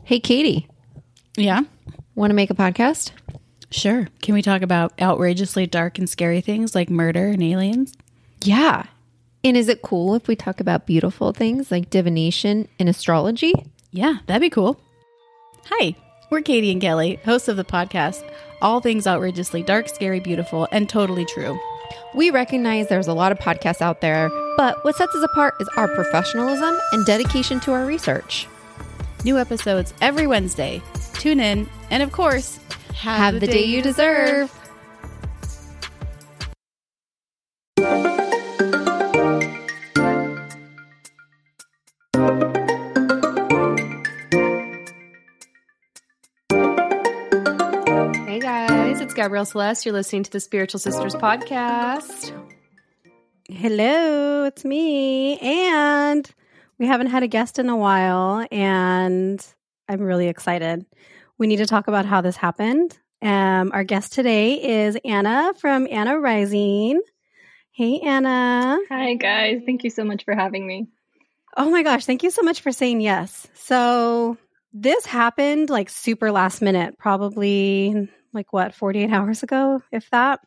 Hey, Katie, Yeah, want to make a podcast? sure. Can we talk about outrageously dark and scary things like murder and aliens? Yeah. And is it cool if we talk about beautiful things like divination and astrology? Yeah, that'd be cool. Hi, we're Katie and Kelly, hosts of the podcast, All Things Outrageously Dark, Scary, Beautiful, and Totally True. We recognize there's a lot of podcasts out there, but what sets us apart is our professionalism and dedication to our research. New episodes every Wednesday. Tune in, and of course, Have the day you deserve. Hey guys, it's Gabrielle Celeste. You're listening to the Spiritual Sisters podcast. Hello, it's me. And we haven't had a guest in a while, and I'm really excited. We need to talk about how this happened. Our guest today is Anna from Anna Rising. Hey, Anna. Hi, guys. Thank you so much for having me. Oh my gosh, thank you so much for saying yes. So this happened like super last minute, probably 48 hours ago, if that.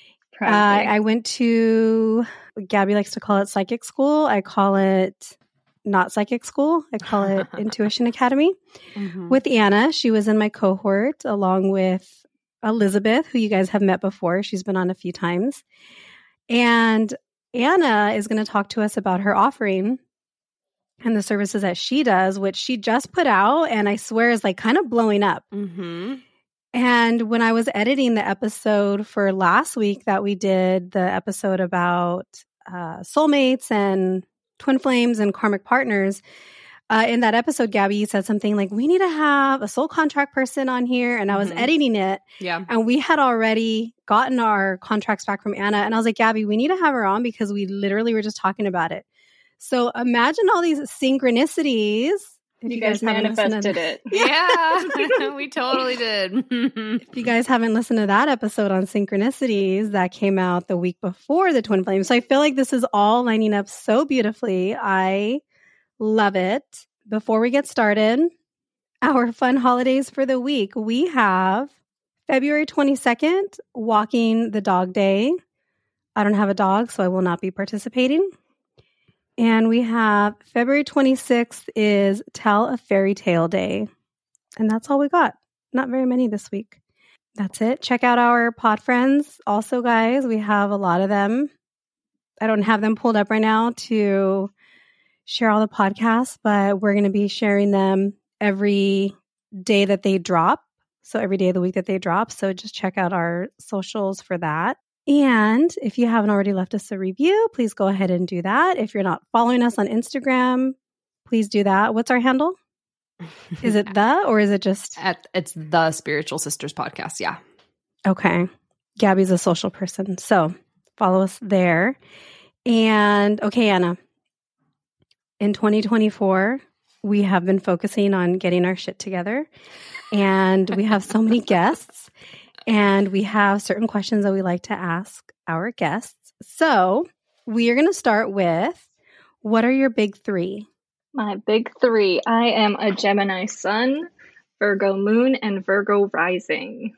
I went to, Gabby likes to call it psychic school. I call it not psychic school. I call it Intuition Academy with Anna. She was in my cohort along with Elizabeth, who you guys have met before. She's been on a few times. And Anna is going to talk to us about her offering and the services that she does, which she just put out and I swear is like kind of blowing up. And when I was editing the episode for last week that we did, the episode about soulmates and twin flames and karmic partners, in that episode, Gabby, you said something like, we need to have a soul contract person on here. And I was editing it. Yeah. And we had already gotten our contracts back from Anna. And I was like, Gabby, we need to have her on because we literally were just talking about it. So imagine all these synchronicities. If you guys manifested it. Yeah, we totally did. If you guys haven't listened to that episode on synchronicities, that came out the week before the twin flames. So I feel like this is all lining up so beautifully. I love it. Before we get started, our fun holidays for the week. We have February 22nd, Walking the Dog Day. I don't have a dog, so I will not be participating. And we have February 26th is Tell a Fairy Tale Day. And that's all we got. Not very many this week. That's it. Check out our pod friends. Also, guys, we have a lot of them. I don't have them pulled up right now to share all the podcasts, but we're going to be sharing them every day that they drop. So every day of the week that they drop. So just check out our socials for that. And if you haven't already left us a review, please go ahead and do that. If you're not following us on Instagram, please do that. What's our handle? Is it the, or is it just? It's the Spiritual Sisters podcast. Yeah. Okay. Gabby's a social person. So follow us there. And okay, Anna, in 2024, we have been focusing on getting our shit together. And we have so many guests. And we have certain questions that we like to ask our guests. So we are going to start with, what are your big three? My big three. I am a Gemini sun, Virgo moon, and Virgo rising.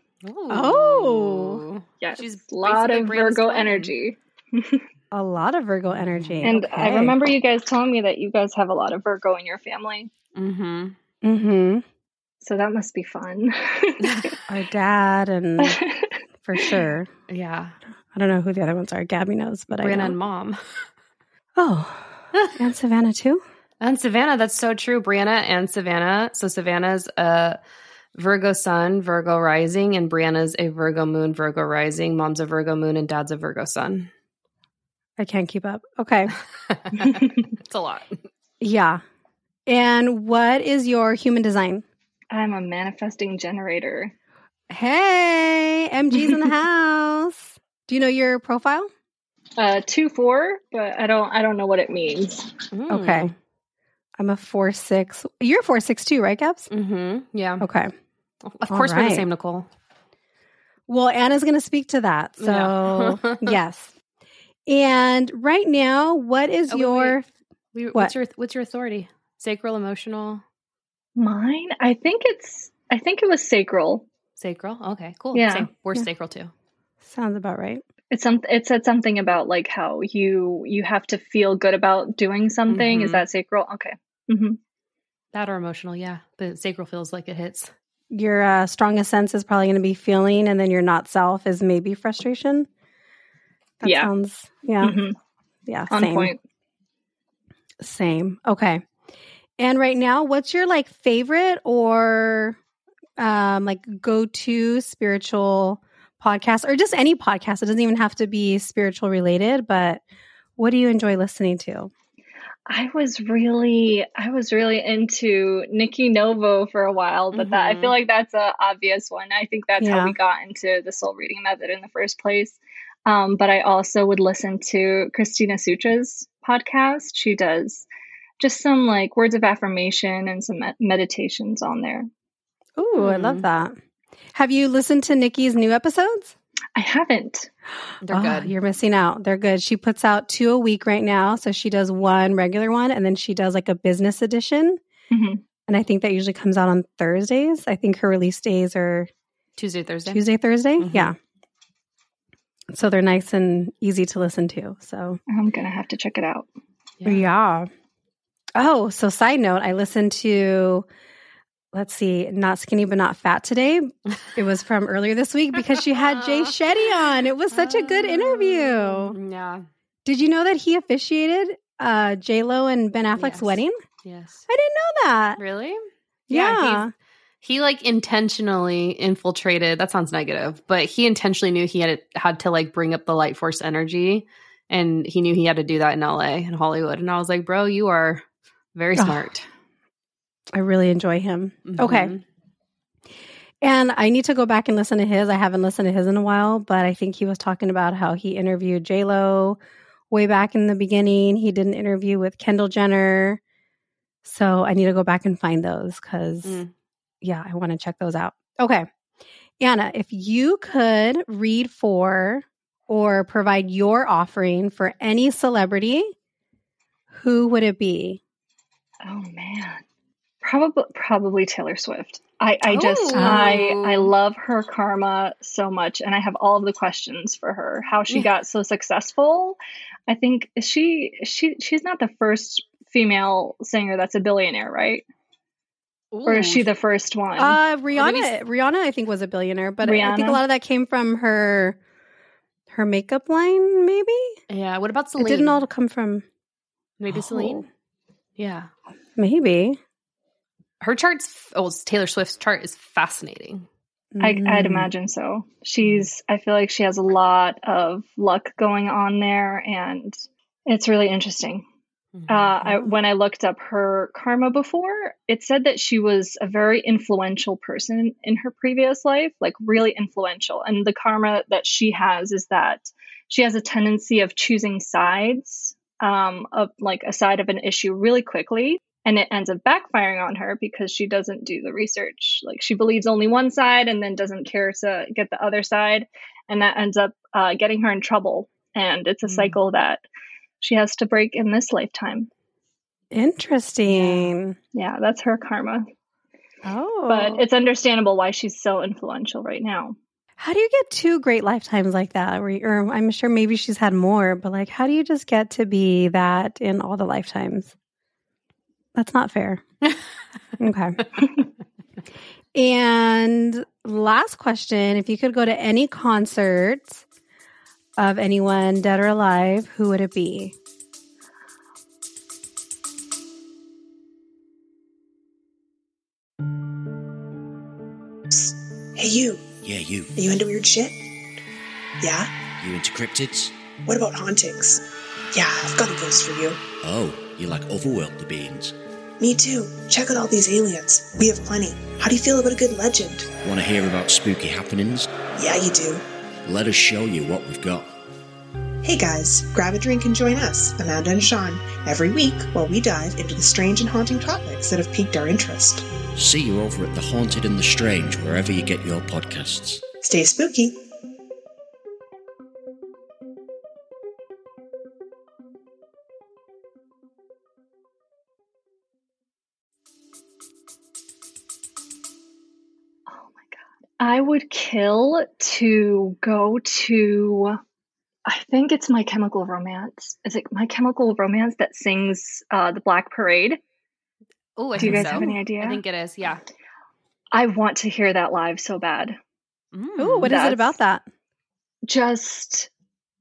Oh. Yes. She's a lot of basically Brianna's Virgo twin. energy. A lot of Virgo energy. And Okay. I remember you guys telling me that you guys have a lot of Virgo in your family. Mm-hmm. So that must be fun. Our dad and for sure. Yeah. I don't know who the other ones are. Gabby knows, but Brianna I and know. Mom. Oh, and Savannah too? And Savannah, that's so true. Brianna and Savannah. So Savannah's a Virgo sun, Virgo rising, and Brianna's a Virgo moon, Virgo rising. Mom's a Virgo moon and dad's a Virgo sun. I can't keep up. Okay. It's a lot. Yeah. And what is your human design? I'm a manifesting generator. Hey, MG's in the house. Do you know your profile? 2-4, but I don't know what it means. Okay. I'm a 4-6. You're a 4-6 too, right, Gabs? Yeah. Okay. Of course, All we're the right. same, Nicole. Well, Anna's going to speak to that. So, Yeah. yes. And right now, what is Oh, your wait. What? What's your authority? Sacral, emotional. Mine, I think it was sacral. Sacral. Okay, cool. Yeah. Same. We're Yeah. sacral too. Sounds about right. It said something about like how you have to feel good about doing something. Is Mhm. that sacral? Okay. Hmm. That or emotional, yeah. The sacral feels like it hits. Your strongest sense is probably going to be feeling, and then your not self is maybe frustration. That Yeah. sounds, yeah. Hmm. Yeah. On Same. point. Same. Okay. And right now, what's your like favorite or like go-to spiritual podcast, or just any podcast? It doesn't even have to be spiritual related, but what do you enjoy listening to? I was really into Nikki Novo for a while, but that I feel like that's a obvious one. I think that's how we got into the soul reading method in the first place. But I also would listen to Christina Sutra's podcast. She does just some like words of affirmation and some meditations on there. Ooh, I love that. Have you listened to Nikki's new episodes? I haven't. They're good. You're missing out. They're good. She puts out 2 a week right now. So she does one regular one, and then she does like a business edition. Mhm. And I think that usually comes out on Thursdays. I think her release days are Thursday. Thursday. Mhm. Yeah. So they're nice and easy to listen to. So I'm going to have to check it out. yeah. Oh, so side note, I listened to, let's see, Not Skinny But Not Fat today. It was from earlier this week because she had Jay Shetty on. It was such a good interview. Yeah. Did you know that he officiated J-Lo and Ben Affleck's Yes. wedding? Yes. I didn't know that. Really? Yeah. He like intentionally infiltrated. That sounds negative, but he intentionally knew he had to like bring up the light force energy, and he knew he had to do that in LA and Hollywood. And I was like, bro, you are very smart. I really enjoy him. Mhm. Okay. And I need to go back and listen to his. I haven't listened to his in a while, but I think he was talking about how he interviewed J-Lo way back in the beginning. He did an interview with Kendall Jenner. So I need to go back and find those because, yeah, I want to check those out. Okay. Anna, if you could read for or provide your offering for any celebrity, who would it be? Oh man. Probably Taylor Swift. I love her karma so much, and I have all of the questions for her. How she got so successful. I think she's not the first female singer that's a billionaire, right? Or is she the first one? Rihanna, I think, was a billionaire, but I think a lot of that came from her makeup line, maybe? Yeah. What about Celine? It didn't all come from... Maybe Celine? Yeah. Maybe. Her Taylor Swift's chart is fascinating. I'd imagine so. I feel like she has a lot of luck going on there, and it's really interesting. When I looked up her karma before, it said that she was a very influential person in her previous life, like really influential. And the karma that she has is that she has a tendency of choosing sides, of like a side of an issue really quickly. And it ends up backfiring on her because she doesn't do the research. Like she believes only one side and then doesn't care to get the other side. And that ends up getting her in trouble. And it's a cycle that she has to break in this lifetime. Interesting. Yeah, that's her karma. Oh. But it's understandable why she's so influential right now. How do you get 2 great lifetimes like that? Or I'm sure maybe she's had more, but like, how do you just get to be that in all the lifetimes? That's not fair. Okay. And last question, if you could go to any concert of anyone dead or alive, who would it be? Hey, you. Yeah, you. Are you into weird shit? Yeah? You into cryptids? What about hauntings? Yeah, I've got a ghost for you. Oh, you like otherworldly beings? Me too. Check out all these aliens. We have plenty. How do you feel about a good legend? Want to hear about spooky happenings? Yeah, you do. Let us show you what we've got. Hey guys, grab a drink and join us, Amanda and Sean, every week while we dive into the strange and haunting topics that have piqued our interest. See you over at The Haunted and the Strange, wherever you get your podcasts. Stay spooky. I would kill to go to, I think it's My Chemical Romance. Is it My Chemical Romance that sings the Black Parade? Oh, I Do you think guys so. have any idea? I think it is. Yeah. I want to hear that live so bad. Ooh, what is it about that? Just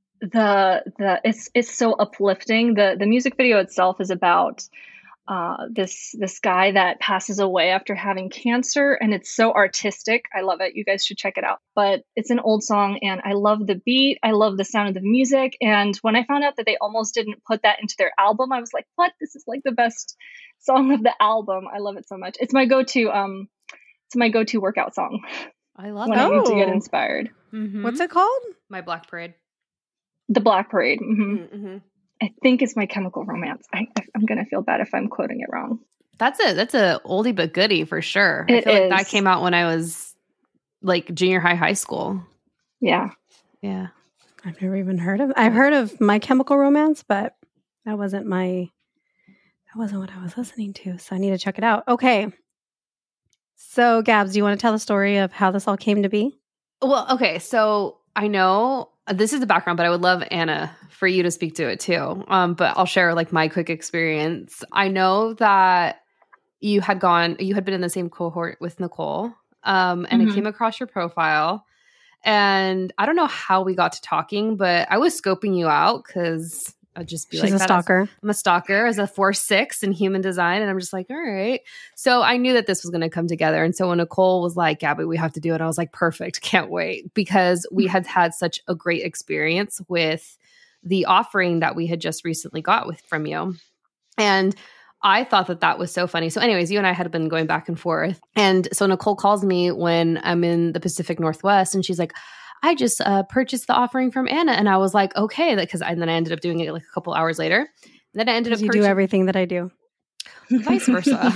it's so uplifting. The music video itself is about this guy that passes away after having cancer, and it's so artistic. I love it. You guys should check it out. But it's an old song, and I love the beat. I love the sound of the music. And when I found out that they almost didn't put that into their album, I was like, what? This is like the best song of the album. I love it so much. It's my go-to workout song. I love when it. I need to get inspired. Mm-hmm. What's it called? My Black Parade. The Black Parade. Mm-hmm. Mm-hmm. I think it's My Chemical Romance. I'm gonna feel bad if I'm quoting it wrong. That's a oldie but goodie for sure. It I feel is. like that came out when I was like junior high school. Yeah. Yeah. I've never even heard of. I've heard of My Chemical Romance, but that wasn't what I was listening to. So I need to check it out. Okay. So Gabs, do you want to tell the story of how this all came to be? Well, okay. So I know this is the background, but I would love, Anna, for you to speak to it too. But I'll share like my quick experience. I know that you had been in the same cohort with Nicole, and I came across your profile, and I don't know how we got to talking, but I was scoping you out because I'd just be She's like, a stalker. I'm a stalker as a 4-6 in human design. And I'm just like, all right. So I knew that this was going to come together. And so when Nicole was like, Gabby, we have to do it, I was like, perfect. Can't wait. Because we had such a great experience with the offering that we had just recently got from you. And I thought that was so funny. So anyways, you and I had been going back and forth. And so Nicole calls me when I'm in the Pacific Northwest, and she's like, I just purchased the offering from Anna. And I was like, okay. And then I ended up doing it like a couple hours later. And then I ended up You do everything that I do. Vice versa.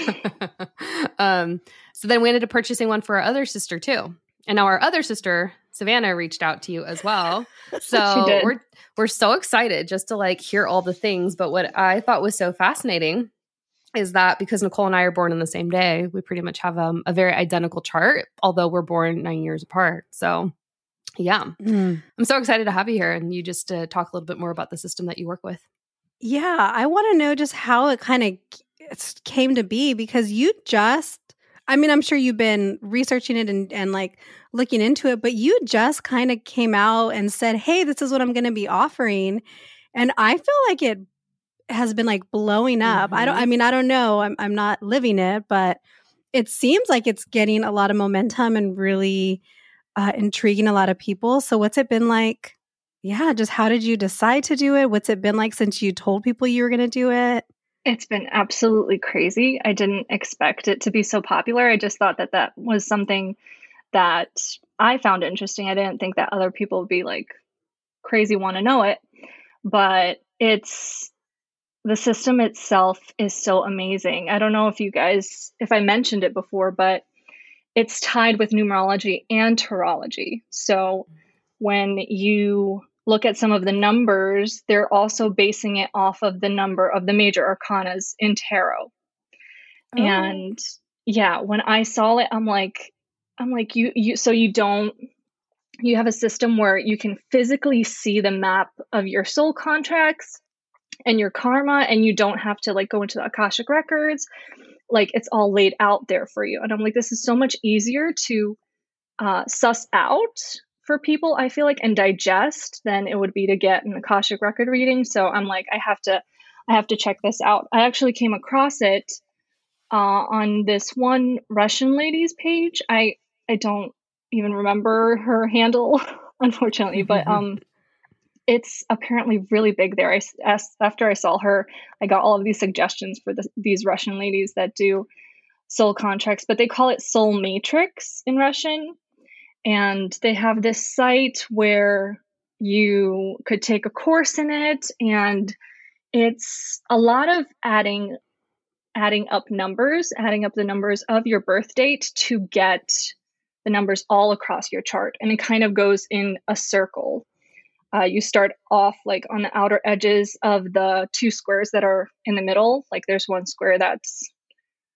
So then we ended up purchasing one for our other sister too. And now our other sister, Savannah, reached out to you as well. So we're so excited just to like hear all the things. But what I thought was so fascinating is that because Nicole and I are born on the same day, we pretty much have a very identical chart, although we're born 9 years apart. So yeah, I'm so excited to have you here, and you just talk a little bit more about the system that you work with. Yeah, I want to know just how it kind of came to be, because I'm sure you've been researching it and like looking into it, but you just kind of came out and said, hey, this is what I'm going to be offering. And I feel like it has been like blowing up. I don't know. I'm not living it, but it seems like it's getting a lot of momentum and really intriguing a lot of people. So what's it been like? Yeah, just how did you decide to do it? What's it been like since you told people you were going to do it? It's been absolutely crazy. I didn't expect it to be so popular. I just thought that was something that I found interesting. I didn't think that other people would be like crazy want to know it. But the system itself is so amazing. I don't know if I mentioned it before, but it's tied with numerology and tarology. So when you look at some of the numbers, they're also basing it off of the number of the major arcanas in tarot. Oh. And yeah, when I saw it, I'm like, you have a system where you can physically see the map of your soul contracts and your karma, and you don't have to like go into the Akashic records. Like it's all laid out there for you. And I'm like, this is so much easier to suss out for people, I feel like, and digest than it would be to get an Akashic record reading. So I'm like, I have to check this out. I actually came across it on this one Russian lady's page. I don't even remember her handle, unfortunately, but it's apparently really big there. After I saw her, I got all of these suggestions for these Russian ladies that do soul contracts, but they call it Soul Matrix in Russian. And they have this site where you could take a course in it, and it's a lot of adding up the numbers of your birth date to get the numbers all across your chart. And it kind of goes in a circle. You start off like on the outer edges of the two squares that are in the middle. Like there's one square that's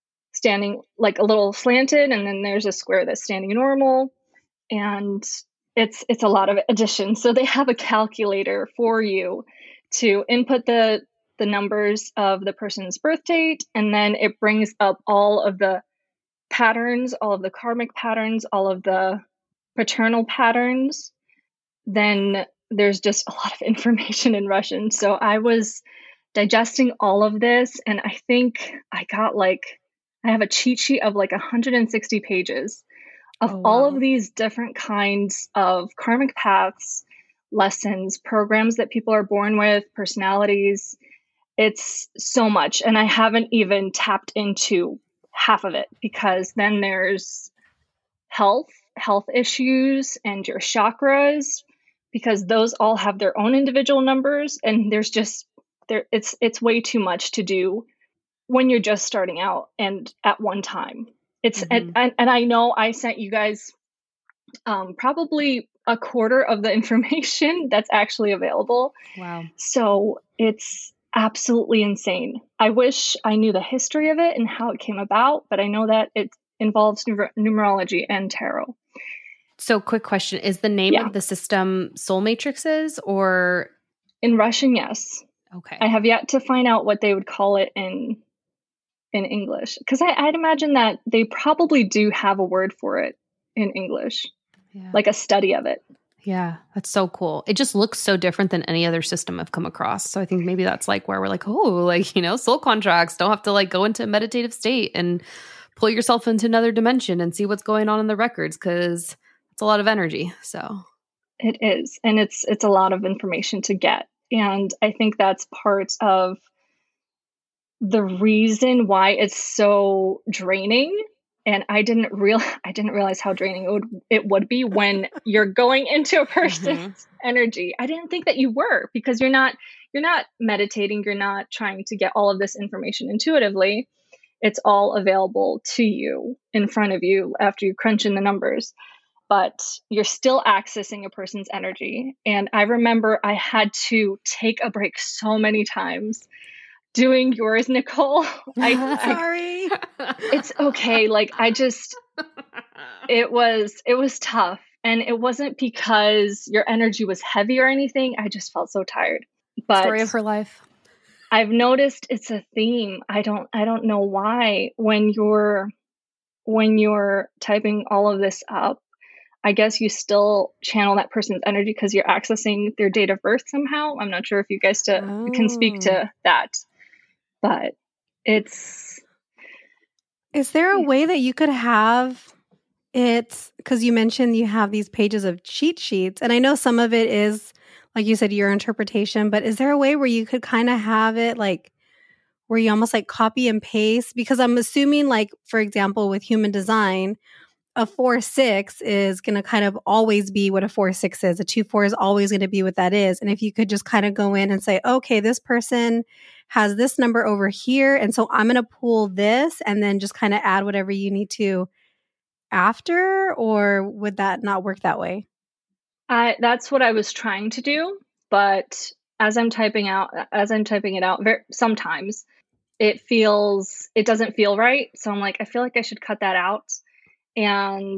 standing like a little slanted, and then there's a square that's standing normal, and it's a lot of addition. So they have a calculator for you to input the numbers of the person's birth date, and then it brings up all of the patterns, all of the karmic patterns, all of the paternal patterns. Then there's just a lot of information in Russian. So I was digesting all of this, and I think I have a cheat sheet of like 160 pages of all of these different kinds of karmic paths, lessons, programs that people are born with, personalities. It's so much. And I haven't even tapped into half of it, because then there's health issues and your chakras, because those all have their own individual numbers. And there's just it's way too much to do when you're just starting out and at one time. It's and I know I sent you guys probably a quarter of the information that's actually available. Wow. So it's absolutely insane. I wish I knew the history of it and how it came about, but I know that it involves numerology and tarot. So quick question, is the name of the system Soul Matrices, or? In Russian, yes. Okay. I have yet to find out what they would call it in English, because I'd imagine that they probably do have a word for it in English, like a study of it. Yeah, that's so cool. It just looks so different than any other system I've come across. So I think maybe that's like where we're like, oh, like, you know, soul contracts, don't have to like go into a meditative state and pull yourself into another dimension and see what's going on in the records, because it's a lot of energy. So it is. And it's a lot of information to get. And I think that's part of the reason why it's so draining. And I didn't realize how draining it would be when you're going into a person's energy. I didn't think that you were, because you're not meditating. You're not trying to get all of this information intuitively. It's all available to you in front of you after you crunch in the numbers, but you're still accessing a person's energy. And I remember I had to take a break so many times doing yours, Nicole. Sorry. It's okay. Like it was tough. And it wasn't because your energy was heavy or anything. I just felt so tired. But story of her life. I've noticed it's a theme. I don't know why. When you're typing all of this up, I guess you still channel that person's energy because you're accessing their date of birth somehow. I'm not sure if you guys can speak to that. But is there a way that you could have it, because you mentioned you have these pages of cheat sheets, and I know some of it is, like you said, your interpretation, but is there a way where you could kind of have it like where you almost like copy and paste? Because I'm assuming, like, for example, with human design, a 4-6 is going to kind of always be what a 4-6 is. A 2-4 is always going to be what that is. And if you could just kind of go in and say, okay, this person has this number over here, and so I'm going to pull this, and then just kind of add whatever you need to after, or would that not work that way? That's what I was trying to do, but as I'm typing it out, sometimes it doesn't feel right. So I'm like, I feel like I should cut that out. And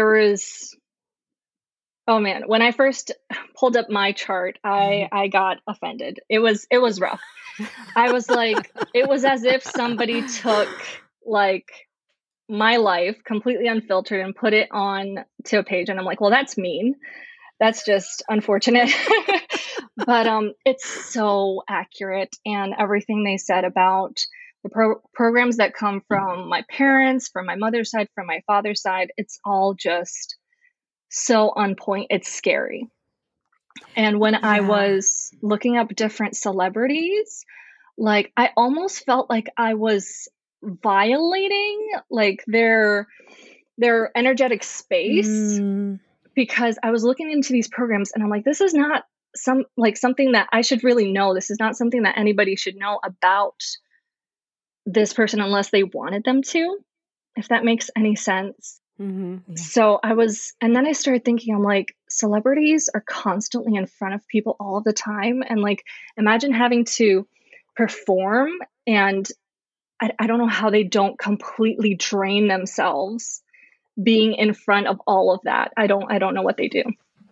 oh man, when I first pulled up my chart, I got offended. It was rough. I was like, it was as if somebody took like my life completely unfiltered and put it on to a page. And I'm like, well, that's mean. That's just unfortunate. But it's so accurate, and everything they said about the programs that come from my parents, from my mother's side, from my father's side, it's all just so on point. It's scary. And when I was looking up different celebrities, like I almost felt like I was violating like their energetic space, because I was looking into these programs and I'm like, this is not something that I should really know. This is not something that anybody should know about this person unless they wanted them to, if that makes any sense. Mm-hmm. Yeah. So and then I started thinking, I'm like, celebrities are constantly in front of people all of the time. And like, imagine having to perform and I don't know how they don't completely drain themselves being in front of all of that. I don't know what they do.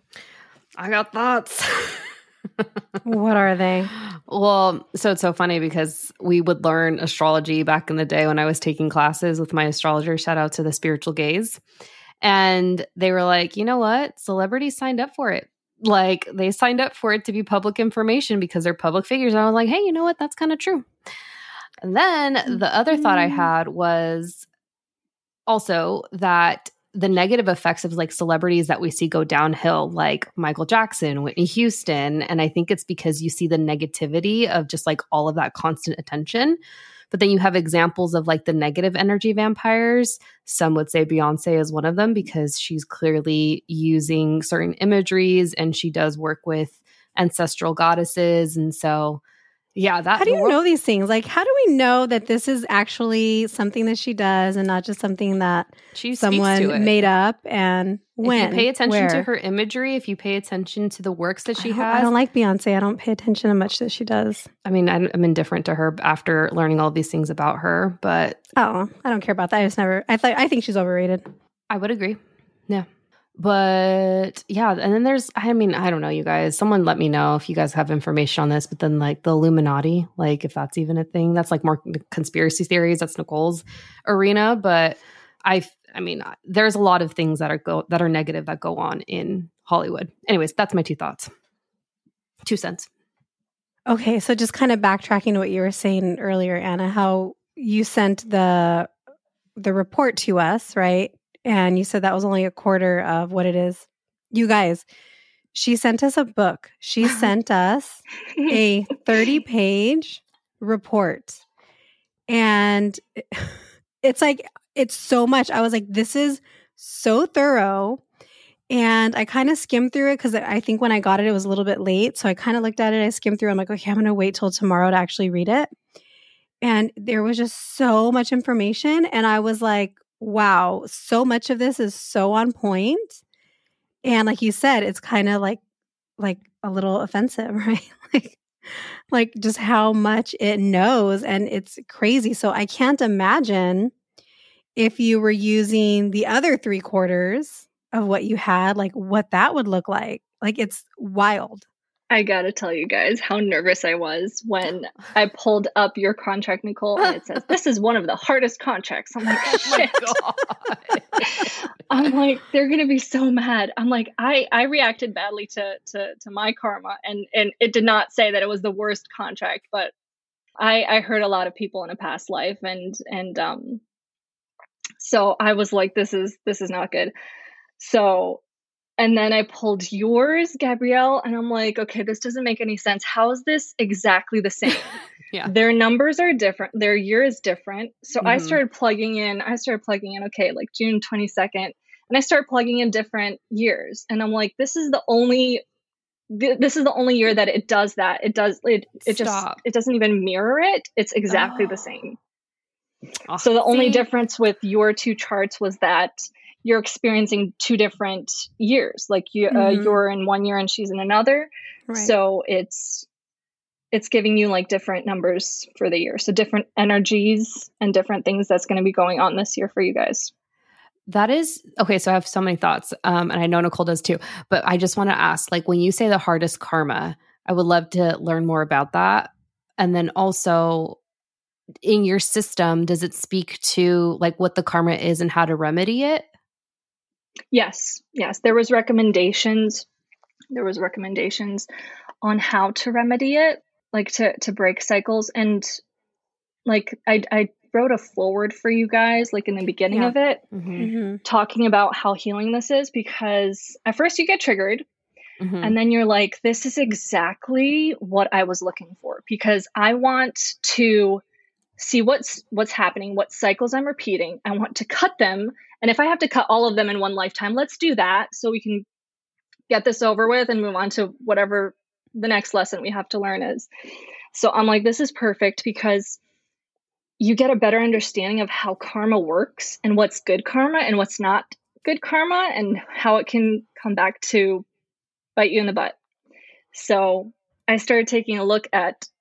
I got thoughts. What are they? Well, so it's so funny because we would learn astrology back in the day when I was taking classes with my astrologer. Shout out to the Spiritual Gaze. And they were like, you know what? Celebrities signed up for it. Like they signed up for it to be public information because they're public figures. And I was like, hey, you know what? That's kind of true. And then the other thought I had was also that the negative effects of like celebrities that we see go downhill, like Michael Jackson, Whitney Houston. And I think it's because you see the negativity of just like all of that constant attention. But then you have examples of like the negative energy vampires. Some would say Beyonce is one of them because she's clearly using certain imageries and she does work with ancestral goddesses. And so, yeah, that. How do you know these things? Like, how do we know that this is actually something that she does and not just something that someone made up? And when? If you pay attention to her imagery, if you pay attention to the works that she has. I don't like Beyonce. I don't pay attention to much that she does. I mean, I'm indifferent to her after learning all these things about her, but. Oh, I don't care about that. I think she's overrated. I would agree. Yeah. But yeah, and then there's, I mean, I don't know, you guys, someone let me know if you guys have information on this, but then like the Illuminati, like if that's even a thing, that's like more conspiracy theories. That's Nicole's arena. But I mean, there's a lot of things that are negative that go on in Hollywood. Anyways, that's my 2 thoughts. 2 cents. Okay. So just kind of backtracking to what you were saying earlier, Anna, how you sent the report to us, right? And you said that was only a quarter of what it is. You guys, she sent us a book. She sent us a 30-page report. And it's like, it's so much. I was like, this is so thorough. And I kind of skimmed through it because I think when I got it, it was a little bit late. So I kind of looked at it. I skimmed through. I'm like, okay, I'm going to wait till tomorrow to actually read it. And there was just so much information. And I was like, wow, so much of this is so on point. And like you said, it's kind of like a little offensive, right? like just how much it knows, and it's crazy. So I can't imagine if you were using the other 3/4 of what you had, like what that would look like. Like it's wild. I gotta tell you guys how nervous I was when I pulled up your contract, Nicole, and it says, this is one of the hardest contracts. I'm like, shit. Oh my God. I'm like, they're going to be so mad. I'm like, I reacted badly to my karma, and it did not say that it was the worst contract, but I hurt a lot of people in a past life. And so I was like, this is not good. So, and then I pulled yours, Gabrielle, and I'm like, okay, this doesn't make any sense. How is this exactly the same? Yeah. Their numbers are different. Their year is different. So I started plugging in, okay, like June 22nd. And I start plugging in different years. And I'm like, this is the only year that it does that. It doesn't even mirror it. It's exactly the same. So the only difference with your 2 charts was that you're experiencing 2 different years. Like you're in one year and she's in another. Right. So it's giving you like different numbers for the year. So different energies and different things that's going to be going on this year for you guys. That is okay. So I have so many thoughts, and I know Nicole does too. But I just want to ask, like, when you say the hardest karma, I would love to learn more about that. And then also, in your system, does it speak to like what the karma is and how to remedy it? Yes. There was recommendations on how to remedy it, like to break cycles. And like I wrote a forward for you guys, like in the beginning of it, talking about how healing this is, because at first you get triggered and then you're like, this is exactly what I was looking for, because I want to see what's happening, what cycles I'm repeating. I want to cut them. And if I have to cut all of them in one lifetime, let's do that so we can get this over with and move on to whatever the next lesson we have to learn is. So I'm like, this is perfect, because you get a better understanding of how karma works and what's good karma and what's not good karma, and how it can come back to bite you in the butt. So I started taking a look at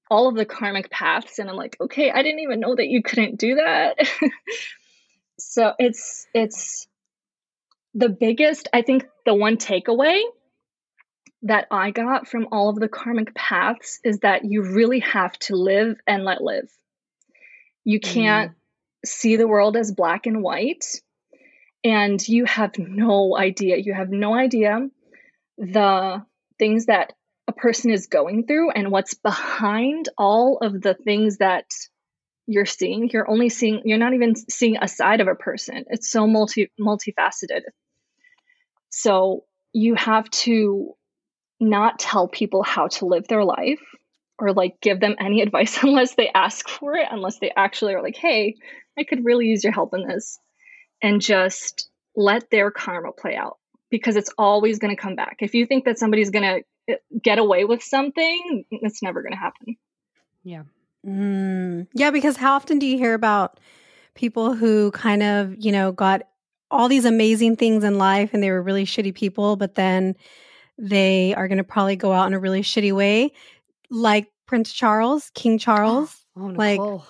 all of the karmic paths, and I'm like, okay, I didn't even know that you couldn't do that. So it's the biggest, I think the one takeaway that I got from all of the karmic paths is that you really have to live and let live. You can't see the world as black and white, and you have no idea. You have no idea the things that a person is going through and what's behind all of the things that you're seeing. You're not even seeing a side of a person. It's so multifaceted. So you have to not tell people how to live their life or like give them any advice unless they ask for it, unless they actually are like, hey, I could really use your help in this, and just let their karma play out, because it's always going to come back. If you think that somebody's going to get away with something, it's never going to happen. Yeah. Yeah, because how often do you hear about people who kind of, got all these amazing things in life and they were really shitty people, but then they are going to probably go out in a really shitty way, like Prince Charles, King Charles. Nicole.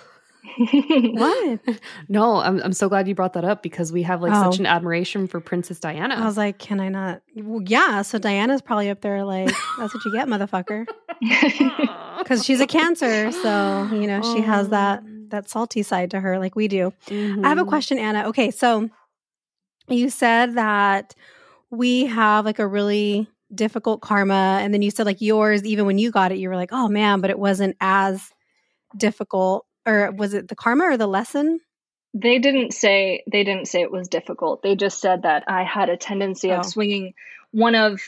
What? No, I'm so glad you brought that up, because we have such an admiration for Princess Diana. I was like, can I not? Well, yeah, so Diana's probably up there like, that's what you get, motherfucker. Because she's a Cancer, so, she has that salty side to her like we do. Mm-hmm. I have a question, Anna. Okay, so you said that we have like a really difficult karma, and then you said like yours, even when you got it, you were like, oh man, but it wasn't as difficult. Or was it the karma or the lesson? They didn't say it was difficult. They just said that I had a tendency of swinging one of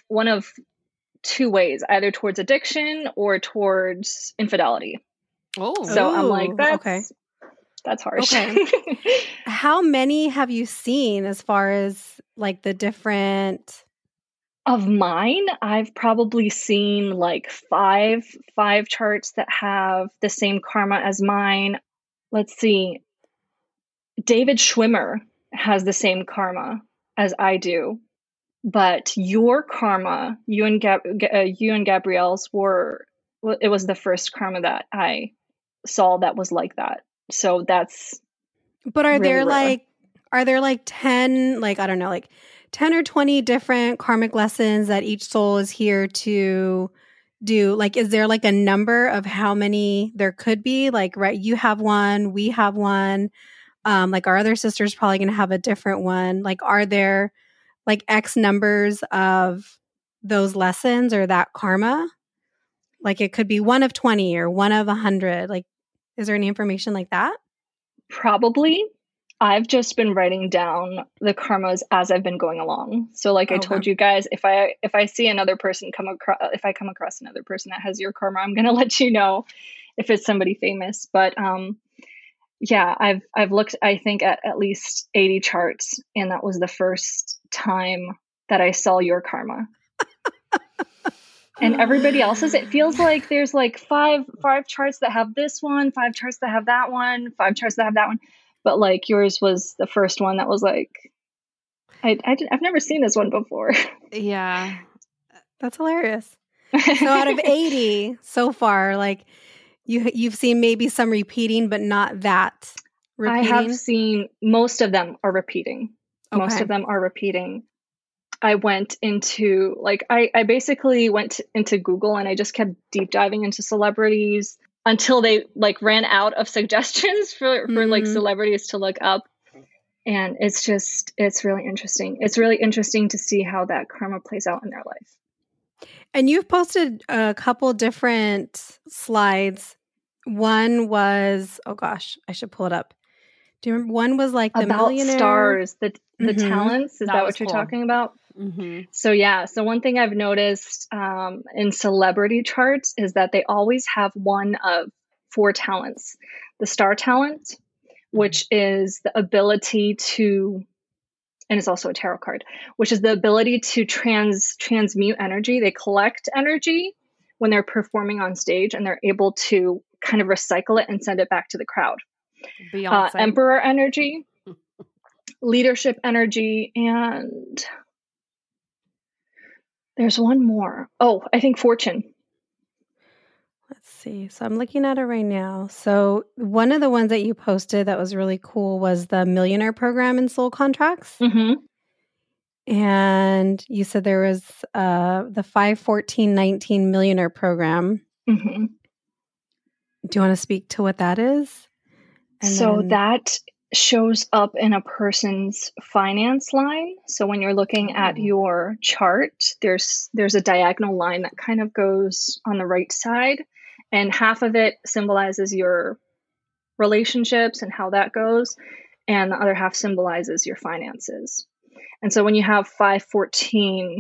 two ways, either towards addiction or towards infidelity. Oh, so I'm like, that's harsh. Okay. How many have you seen as far as like the different? Of mine, I've probably seen like five charts that have the same karma as mine. Let's see. David Schwimmer has the same karma as I do, but your karma, you and Gabrielle's it was the first karma that I saw that was like that. So that's. But are really there like 10, like, I don't know, like 10 or 20 different karmic lessons that each soul is here to do? Like, is there like a number of how many there could be? Like, right, you have one, we have one. Like our other sister's probably going to have a different one. Like, are there like X numbers of those lessons or that karma? Like it could be one of 20 or one of 100. Like, is there any information like that? Probably. I've just been writing down the karmas as I've been going along. So like I told you guys, if I see another person if I come across another person that has your karma, I'm going to let you know if it's somebody famous. But yeah, I've looked, I think at least 80 charts, and that was the first time that I saw your karma. And everybody else's, it feels like there's like five charts that have this one, 5 charts that have that one, 5 charts that have that one. But like yours was the first one that was like, I've never seen this one before. Yeah. That's hilarious. So out of 80 so far, like you've seen maybe some repeating, but not that repeating? I have seen most of them are repeating. Okay. Most of them are repeating. I went into I basically went into Google and I just kept deep diving into celebrities until they like ran out of suggestions for like celebrities to look up. And it's really interesting. It's really interesting to see how that karma plays out in their life. And you've posted a couple different slides. One was, oh gosh, I should pull it up. Do you remember? One was like the about millionaire stars, the talents. Is that what you're cool. talking about? Mm-hmm. So yeah. So one thing I've noticed in celebrity charts is that they always have one of 4 talents. The star talent, which is the ability to, and it's also a tarot card, which is the ability to transmute energy. They collect energy when they're performing on stage, and they're able to kind of recycle it and send it back to the crowd. Emperor energy, leadership energy, and there's one more. Oh, I think fortune. Let's see. So I'm looking at it right now. So one of the ones that you posted that was really cool was the Millionaire Program in Soul Contracts. Mm-hmm. And you said there was the 5-14-19 Millionaire Program. Mm-hmm. Do you want to speak to what that is? That shows up in a person's finance line. So when you're looking at your chart, there's a diagonal line that kind of goes on the right side, and half of it symbolizes your relationships and how that goes, and the other half symbolizes your finances. And so when you have 5-14-9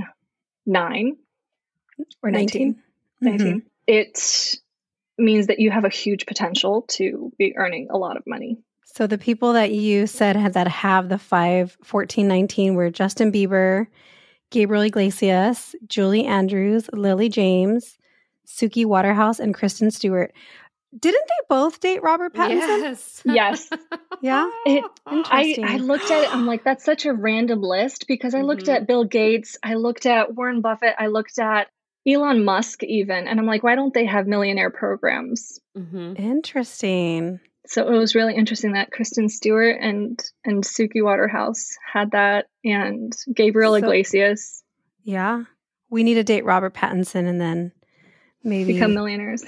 or 19, it means that you have a huge potential to be earning a lot of money. So the people that you said that have the 5-14-19 were Justin Bieber, Gabriel Iglesias, Julie Andrews, Lily James, Suki Waterhouse, and Kristen Stewart. Didn't they both date Robert Pattinson? Yes. Yeah. I looked at it. I'm like, that's such a random list, because I looked at Bill Gates, I looked at Warren Buffett, I looked at Elon Musk even, and I'm like, why don't they have millionaire programs? Interesting. So it was really interesting that Kristen Stewart and Suki Waterhouse had that, and Gabriel Iglesias. Yeah. We need to date Robert Pattinson and then maybe become millionaires.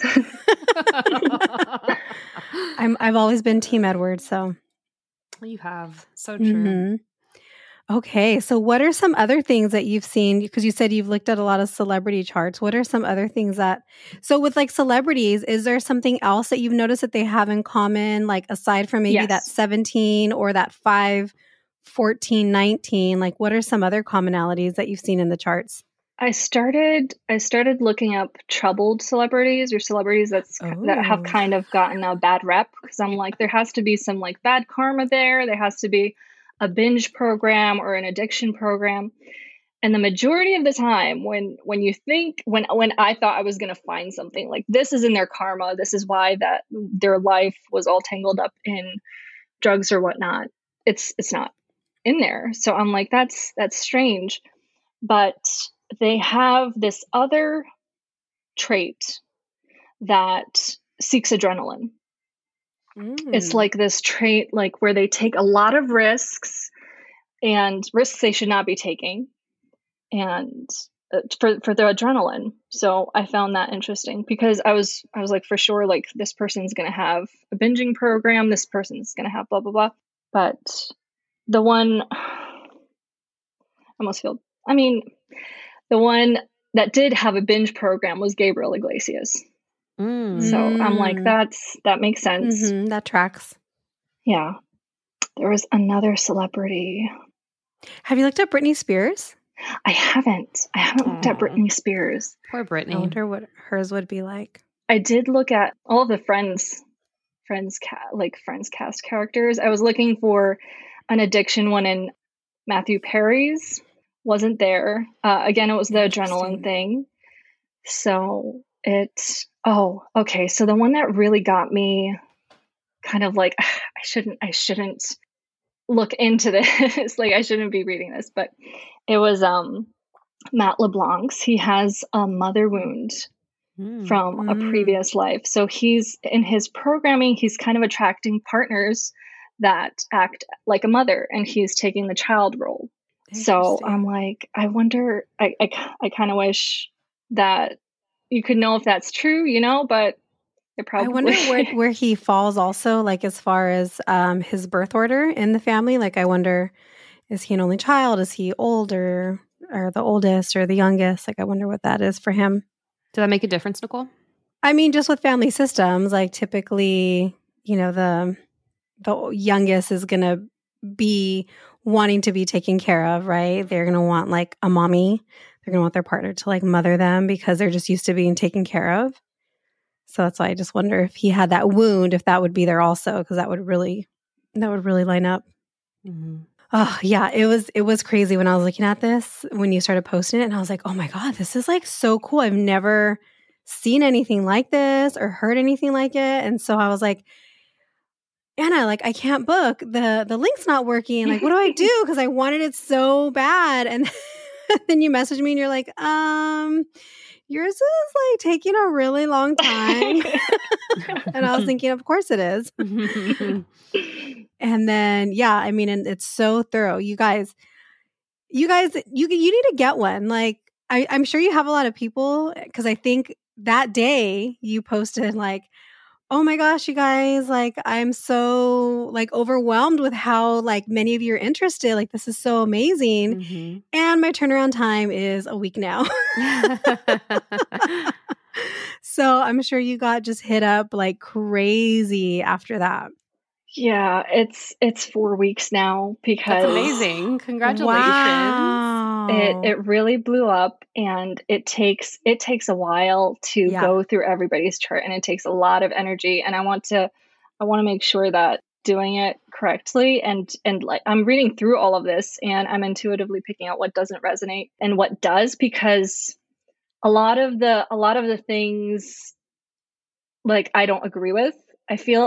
I've always been Team Edward, so. You have. So true. Okay. So what are some other things that you've seen? Because you said you've looked at a lot of celebrity charts. What are some other things so with like celebrities, is there something else that you've noticed that they have in common? Like aside from maybe that 17 or that 5-14-19, like what are some other commonalities that you've seen in the charts? I started looking up troubled celebrities, or celebrities that have kind of gotten a bad rep, because I'm like, there has to be some like bad karma there. There has to be a binge program or an addiction program. And the majority of the time when I thought I was going to find something like this is in their karma, this is why that their life was all tangled up in drugs or whatnot, it's not in there. So I'm like, that's strange. But they have this other trait that seeks adrenaline. It's like this trait, like where they take a lot of risks, and risks they should not be taking, and for the adrenaline. So I found that interesting, because I was like, for sure, like this person's going to have a binging program, this person's going to have blah, blah, blah. But the one the one that did have a binge program was Gabriel Iglesias. So I'm like, that makes sense. That tracks. Yeah. There was another celebrity. Have you looked up Britney Spears? I haven't looked at Britney Spears. Poor Britney. I wonder what hers would be like. I did look at all the Friends cast characters. I was looking for an addiction one, in Matthew Perry's wasn't there. Again, it was the adrenaline thing. So okay. So the one that really got me kind of like, I shouldn't look into this. Like, I shouldn't be reading this, but it was Matt LeBlanc's. He has a mother wound from a previous life. So he's in his programming, he's kind of attracting partners that act like a mother, and he's taking the child role. So I'm like, I wonder, I kind of wish that you could know if that's true, but it probably. I wonder where he falls also, like as far as his birth order in the family. Like, I wonder, is he an only child? Is he older, or the oldest, or the youngest? Like, I wonder what that is for him. Does that make a difference, Nicole? I mean, just with family systems, like typically, the youngest is going to be wanting to be taken care of, right? They're going to want like a mommy. They're going to want their partner to like mother them, because they're just used to being taken care of. So that's why I just wonder if he had that wound, if that would be there also, because that would really line up. Oh yeah, it was crazy when I was looking at this, when you started posting it, and I was like, oh my God, this is like so cool. I've never seen anything like this or heard anything like it. And so I was like, Anna, like, I can't book. The link's not working. Like, what do I do? Because I wanted it so bad. And then you messaged me and you're like, yours is like taking a really long time. And I was thinking, of course it is. And then, yeah, I mean, and it's so thorough. You guys, you need to get one. Like, I'm sure you have a lot of people, because I think that day you posted like, oh my gosh, you guys, like, I'm so like overwhelmed with how like many of you are interested. Like, this is so amazing. And my turnaround time is a week now. So I'm sure you got just hit up like crazy after that. Yeah, it's 4 weeks now because That's amazing. Congratulations. Wow. It really blew up, and it takes a while to go through everybody's chart, and it takes a lot of energy, and I want to make sure that doing it correctly and like I'm reading through all of this and I'm intuitively picking out what doesn't resonate and what does, because a lot of the things like I don't agree with. I feel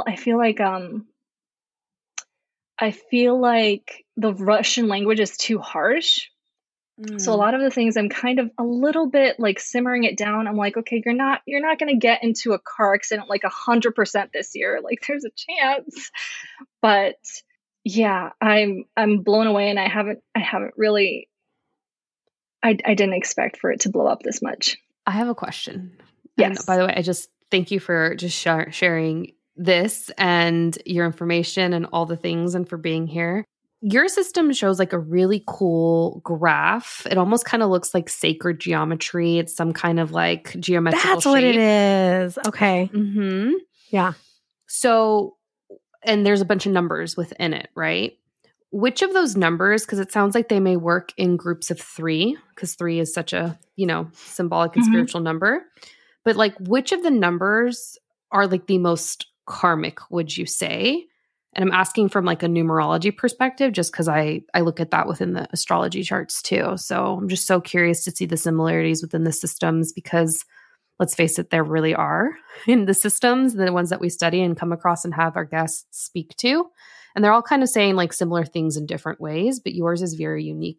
like the Russian language is too harsh. So a lot of the things I'm kind of a little bit like simmering it down. I'm like, okay, you're not going to get into a car accident like 100% this year. Like there's a chance. But yeah, I'm blown away, and I haven't really I didn't expect for it to blow up this much. I have a question. Yes. And by the way, I just thank you for just sharing this and your information and all the things, and for being here. Your system shows like a really cool graph. It almost kind of looks like sacred geometry. It's some kind of like geometrical That's what it is. Okay. Yeah. So, and there's a bunch of numbers within it, right? Which of those numbers, because it sounds like they may work in groups of 3, because 3 is such a, symbolic and spiritual number. But like, which of the numbers are like the most karmic, would you say? And I'm asking from like a numerology perspective, just because I look at that within the astrology charts too. So I'm just so curious to see the similarities within the systems, because let's face it, there really are in the systems, the ones that we study and come across and have our guests speak to. And they're all kind of saying like similar things in different ways, but yours is very unique.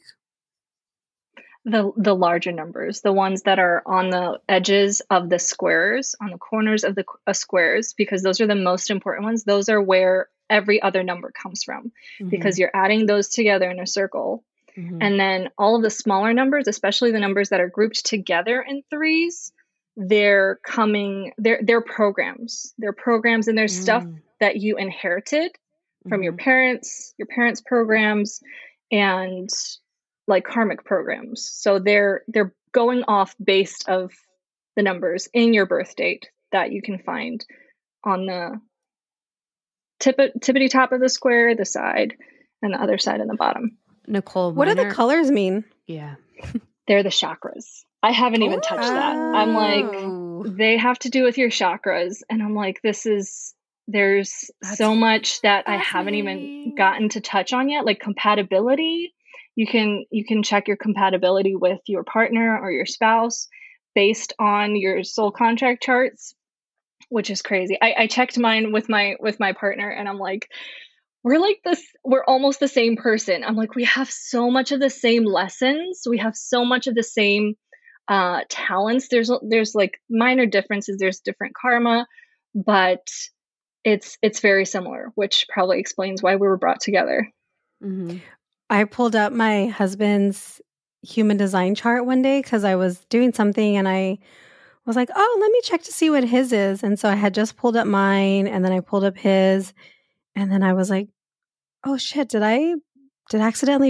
The larger numbers, the ones that are on the edges of the squares, on the corners of the squares, because those are the most important ones. Those are where every other number comes from, because you're adding those together in a circle. And then all of the smaller numbers, especially the numbers that are grouped together in 3s, they're programs. They're programs, and there's stuff that you inherited from your parents' programs, and like karmic programs. So they're going off based of the numbers in your birth date that you can find on the tippity top of the square, the side, and the other side and the bottom. Nicole, what do the colors mean? Yeah. They're the chakras. I haven't even touched that. I'm like, they have to do with your chakras. And I'm like, there's so much that I haven't even gotten to touch on yet. Like compatibility. You can check your compatibility with your partner or your spouse based on your soul contract charts, which is crazy. I checked mine with my partner, and I'm like, we're almost the same person. I'm like, we have so much of the same lessons. We have so much of the same talents. There's like minor differences. There's different karma, but it's very similar, which probably explains why we were brought together. I pulled up my husband's human design chart one day because I was doing something, and I was like, oh, let me check to see what his is. And so I had just pulled up mine, and then I pulled up his, and then I was like, oh shit, did I accidentally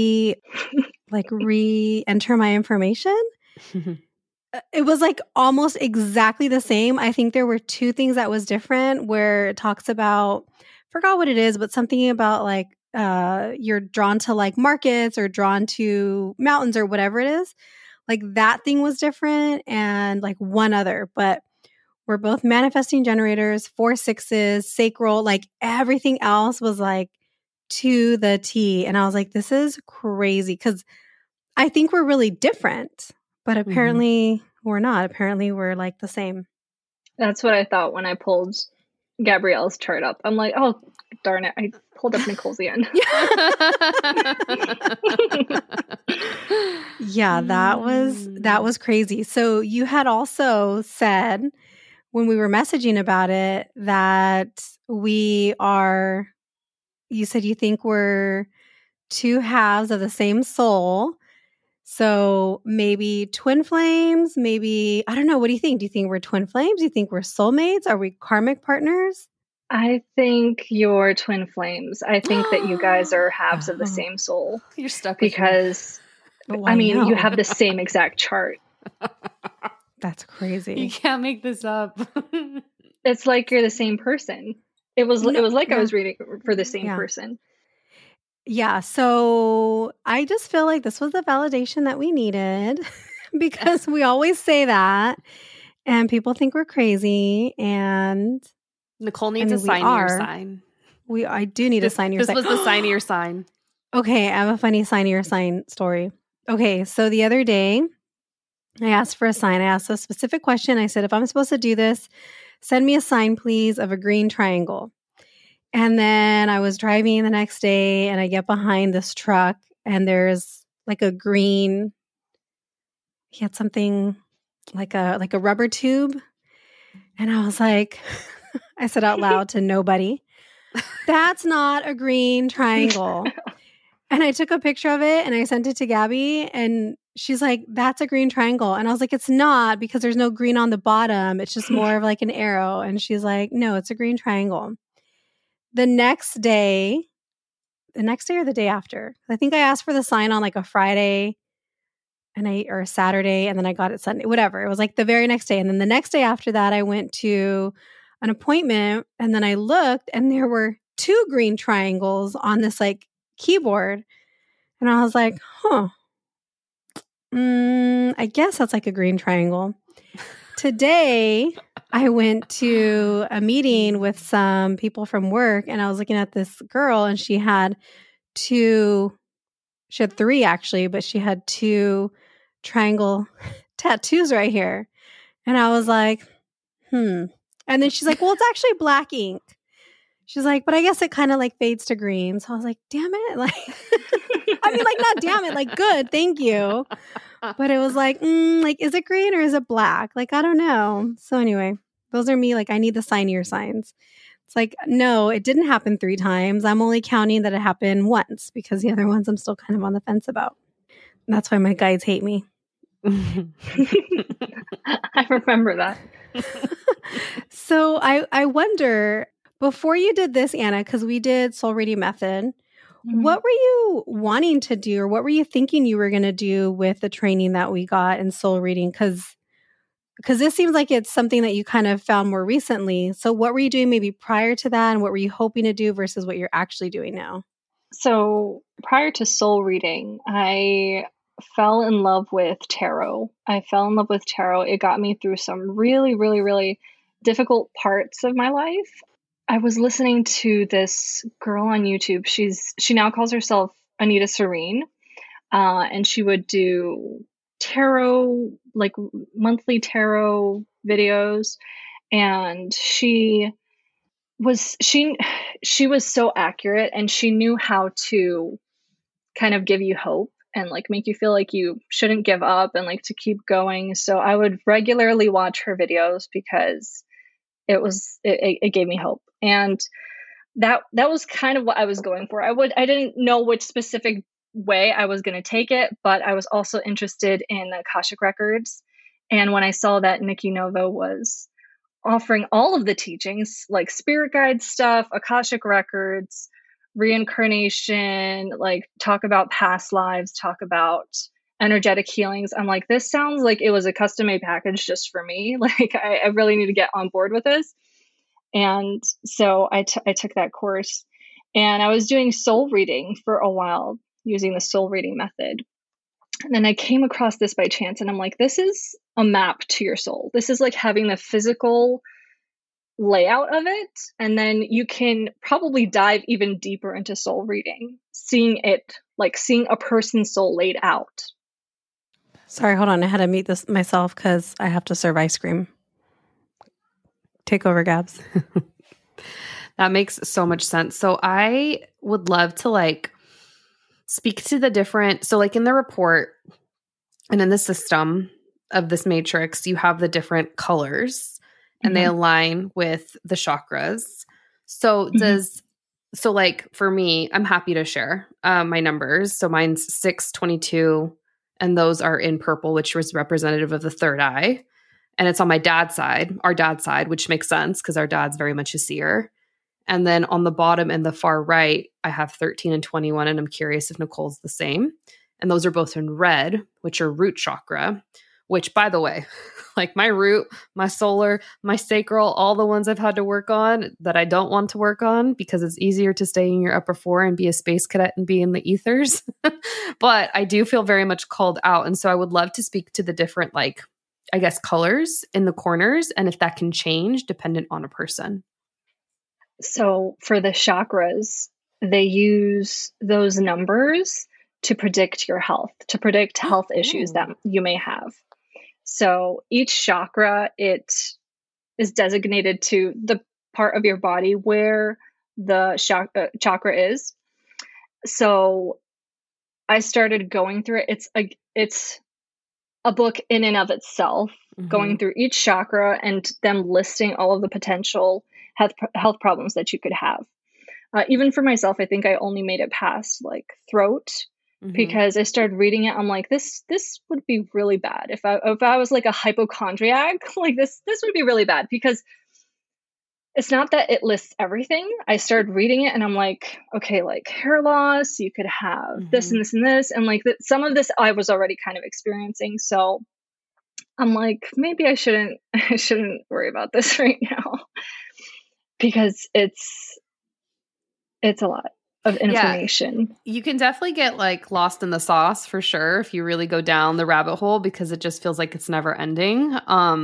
re-enter my information? It was like almost exactly the same. I think there were 2 things that was different, where it talks about, forgot what it is, but something about like you're drawn to like markets or drawn to mountains or whatever it is. Like that thing was different, and like one other, but we're both manifesting generators, 4 6s, sacral, like everything else was like to the T. And I was like, this is crazy, because I think we're really different, but apparently we're not. Apparently we're like the same. That's what I thought when I pulled Gabrielle's chart up. I'm like, oh, darn it. I pulled up Nicole's again. Yeah, that was crazy. So you had also said when we were messaging about it that you said you think we're two halves of the same soul. So maybe twin flames, maybe, I don't know. What do you think? Do you think we're twin flames? Do you think we're soulmates? Are we karmic partners? I think you're twin flames. I think that you guys are halves of the same soul. You're stuck with because, I mean, you have the same exact chart. That's crazy. You can't make this up. It's like you're the same person. It was like I was reading for the same person. Yeah. So I just feel like this was the validation that we needed because we always say that and people think we're crazy. And Nicole needs a sign of your sign. I do need a sign of your sign. This was the sign of your sign. Okay. I have a funny sign of your sign story. Okay. So the other day I asked for a sign. I asked a specific question. I said, if I'm supposed to do this, send me a sign, please, of a green triangle. And then I was driving the next day and I get behind this truck and there's like a green, he had something like a rubber tube. And I was like, I said out loud to nobody, that's not a green triangle. And I took a picture of it and I sent it to Gabby and she's like, that's a green triangle. And I was like, it's not because there's no green on the bottom. It's just more of like an arrow. And she's like, no, it's a green triangle. The next day or the day after, I think I asked for the sign on like a Friday or a Saturday, and then I got it Sunday, whatever. It was like the very next day. And then the next day after that, I went to an appointment and then I looked and there were 2 green triangles on this like keyboard. And I was like, I guess that's like a green triangle. Today, I went to a meeting with some people from work and I was looking at this girl and she had 3 actually, but she had 2 triangle tattoos right here. And I was like, And then she's like, well, it's actually black ink. She's like, but I guess it kind of like fades to green. So I was like, damn it. Like, I mean, like, not damn it, like, good, thank you. But it was like, is it green or is it black? Like, I don't know. So anyway, those are me. Like, I need the sign of your signs. It's like, no, it didn't happen 3 times. I'm only counting that it happened once because the other ones I'm still kind of on the fence about. And that's why my guides hate me. I remember that. So I wonder, before you did this, Anna, because we did Soul Reading Method, what were you wanting to do or what were you thinking you were going to do with the training that we got in soul reading? Because this seems like it's something that you kind of found more recently. So what were you doing maybe prior to that and what were you hoping to do versus what you're actually doing now? So prior to soul reading, I fell in love with tarot. It got me through some really, really, really difficult parts of my life. I was listening to this girl on YouTube. She now calls herself Anita Serene, and she would do tarot, like monthly tarot videos, and she was so accurate, and she knew how to kind of give you hope and like make you feel like you shouldn't give up and like to keep going. So I would regularly watch her videos because it gave me hope. And that was kind of what I was going for. I didn't know which specific way I was going to take it, but I was also interested in the Akashic records. And when I saw that Nikki Nova was offering all of the teachings, like spirit guide stuff, Akashic records, reincarnation, like talk about past lives, talk about energetic healings, I'm like, this sounds like it was a custom-made package just for me. Like I really need to get on board with this. And so I took that course and I was doing soul reading for a while using the soul reading method. And then I came across this by chance and I'm like, this is a map to your soul. This is like having the physical layout of it. And then you can probably dive even deeper into soul reading, seeing a person's soul laid out. Sorry, hold on. I had to mute this myself because I have to serve ice cream. Take over, Gabs. That makes so much sense. So I would love to like speak to the different, so like in the report, And in the system of this matrix, you have the different colors and they align with the chakras. So so like for me, I'm happy to share my numbers. So mine's 6, 22, and those are in purple, which was representative of the third eye. And it's on my dad's side, our dad's side, which makes sense because our dad's very much a seer. And then on the bottom and the far right, I have 13 and 21, and I'm curious if Nicole's the same. And those are both in red, which are root chakra, which, by the way, like my root, my solar, my sacral, all the ones I've had to work on that I don't want to work on because it's easier to stay in your upper 4 and be a space cadet and be in the ethers. But I do feel very much called out. And so I would love to speak to the different, like, I guess, colors in the corners and if that can change dependent on a person. So for the chakras, they use those numbers to predict your health, to predict health issues that you may have. So each chakra, it is designated to the part of your body where the chakra is. So I started going through it. It's a book in and of itself, going through each chakra and them listing all of the potential health problems that you could have. Even for myself, I think I only made it past like throat because I started reading it. I'm like, this would be really bad if I was like a hypochondriac. Like this would be really bad because it's not that it lists everything. I started reading it and I'm like, okay, like hair loss, you could have this and this and this, and like some of this I was already kind of experiencing. So I'm like, maybe I shouldn't worry about this right now because it's a lot of information. Yeah, you can definitely get like lost in the sauce for sure if you really go down the rabbit hole because it just feels like it's never ending.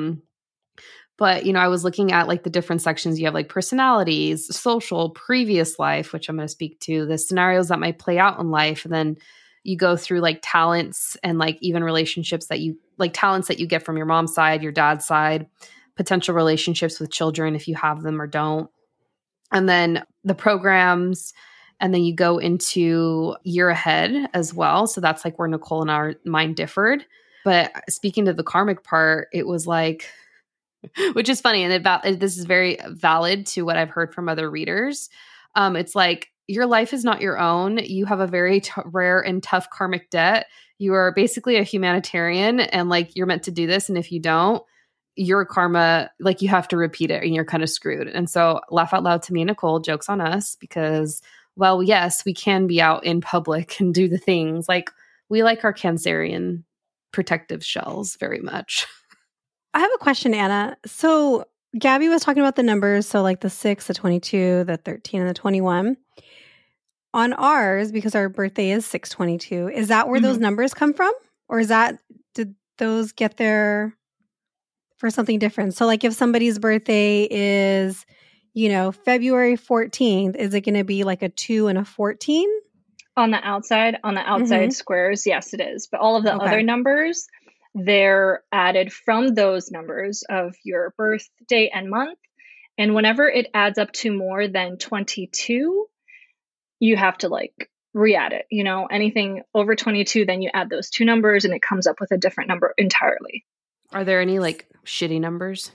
But, you know, I was looking at like the different sections. You have like personalities, social, previous life, which I'm going to speak to, the scenarios that might play out in life. And then you go through like talents and like even relationships that you like talents that you get from your mom's side, your dad's side, potential relationships with children if you have them or don't. And then the programs, and then you go into year ahead as well. So that's like where Nicole and our mind differed. But speaking to the karmic part, it was like, which is funny. And this is very valid to what I've heard from other readers. It's like, your life is not your own. You have a very rare and tough karmic debt. You are basically a humanitarian and like you're meant to do this. And if you don't, your karma, like you have to repeat it and you're kind of screwed. And so laugh out loud to me, Nicole, joke's on us because, well, yes, we can be out in public and do the things. Like we like our Cancerian protective shells very much. I have a question, Anna. So Gabby was talking about the numbers. So like the 6, the 22, the 13, and the 21. On ours, because our birthday is 6/22, is that where those numbers come from? Or did those get there for something different? So like if somebody's birthday is, you know, February 14th, is it going to be like a 2 and a 14? On the outside squares, yes, it is. But all of the other numbers, they're added from those numbers of your birth date and month. And whenever it adds up to more than 22, you have to like re-add it. You know, anything over 22, then you add those two numbers and it comes up with a different number entirely. Are there any like shitty numbers?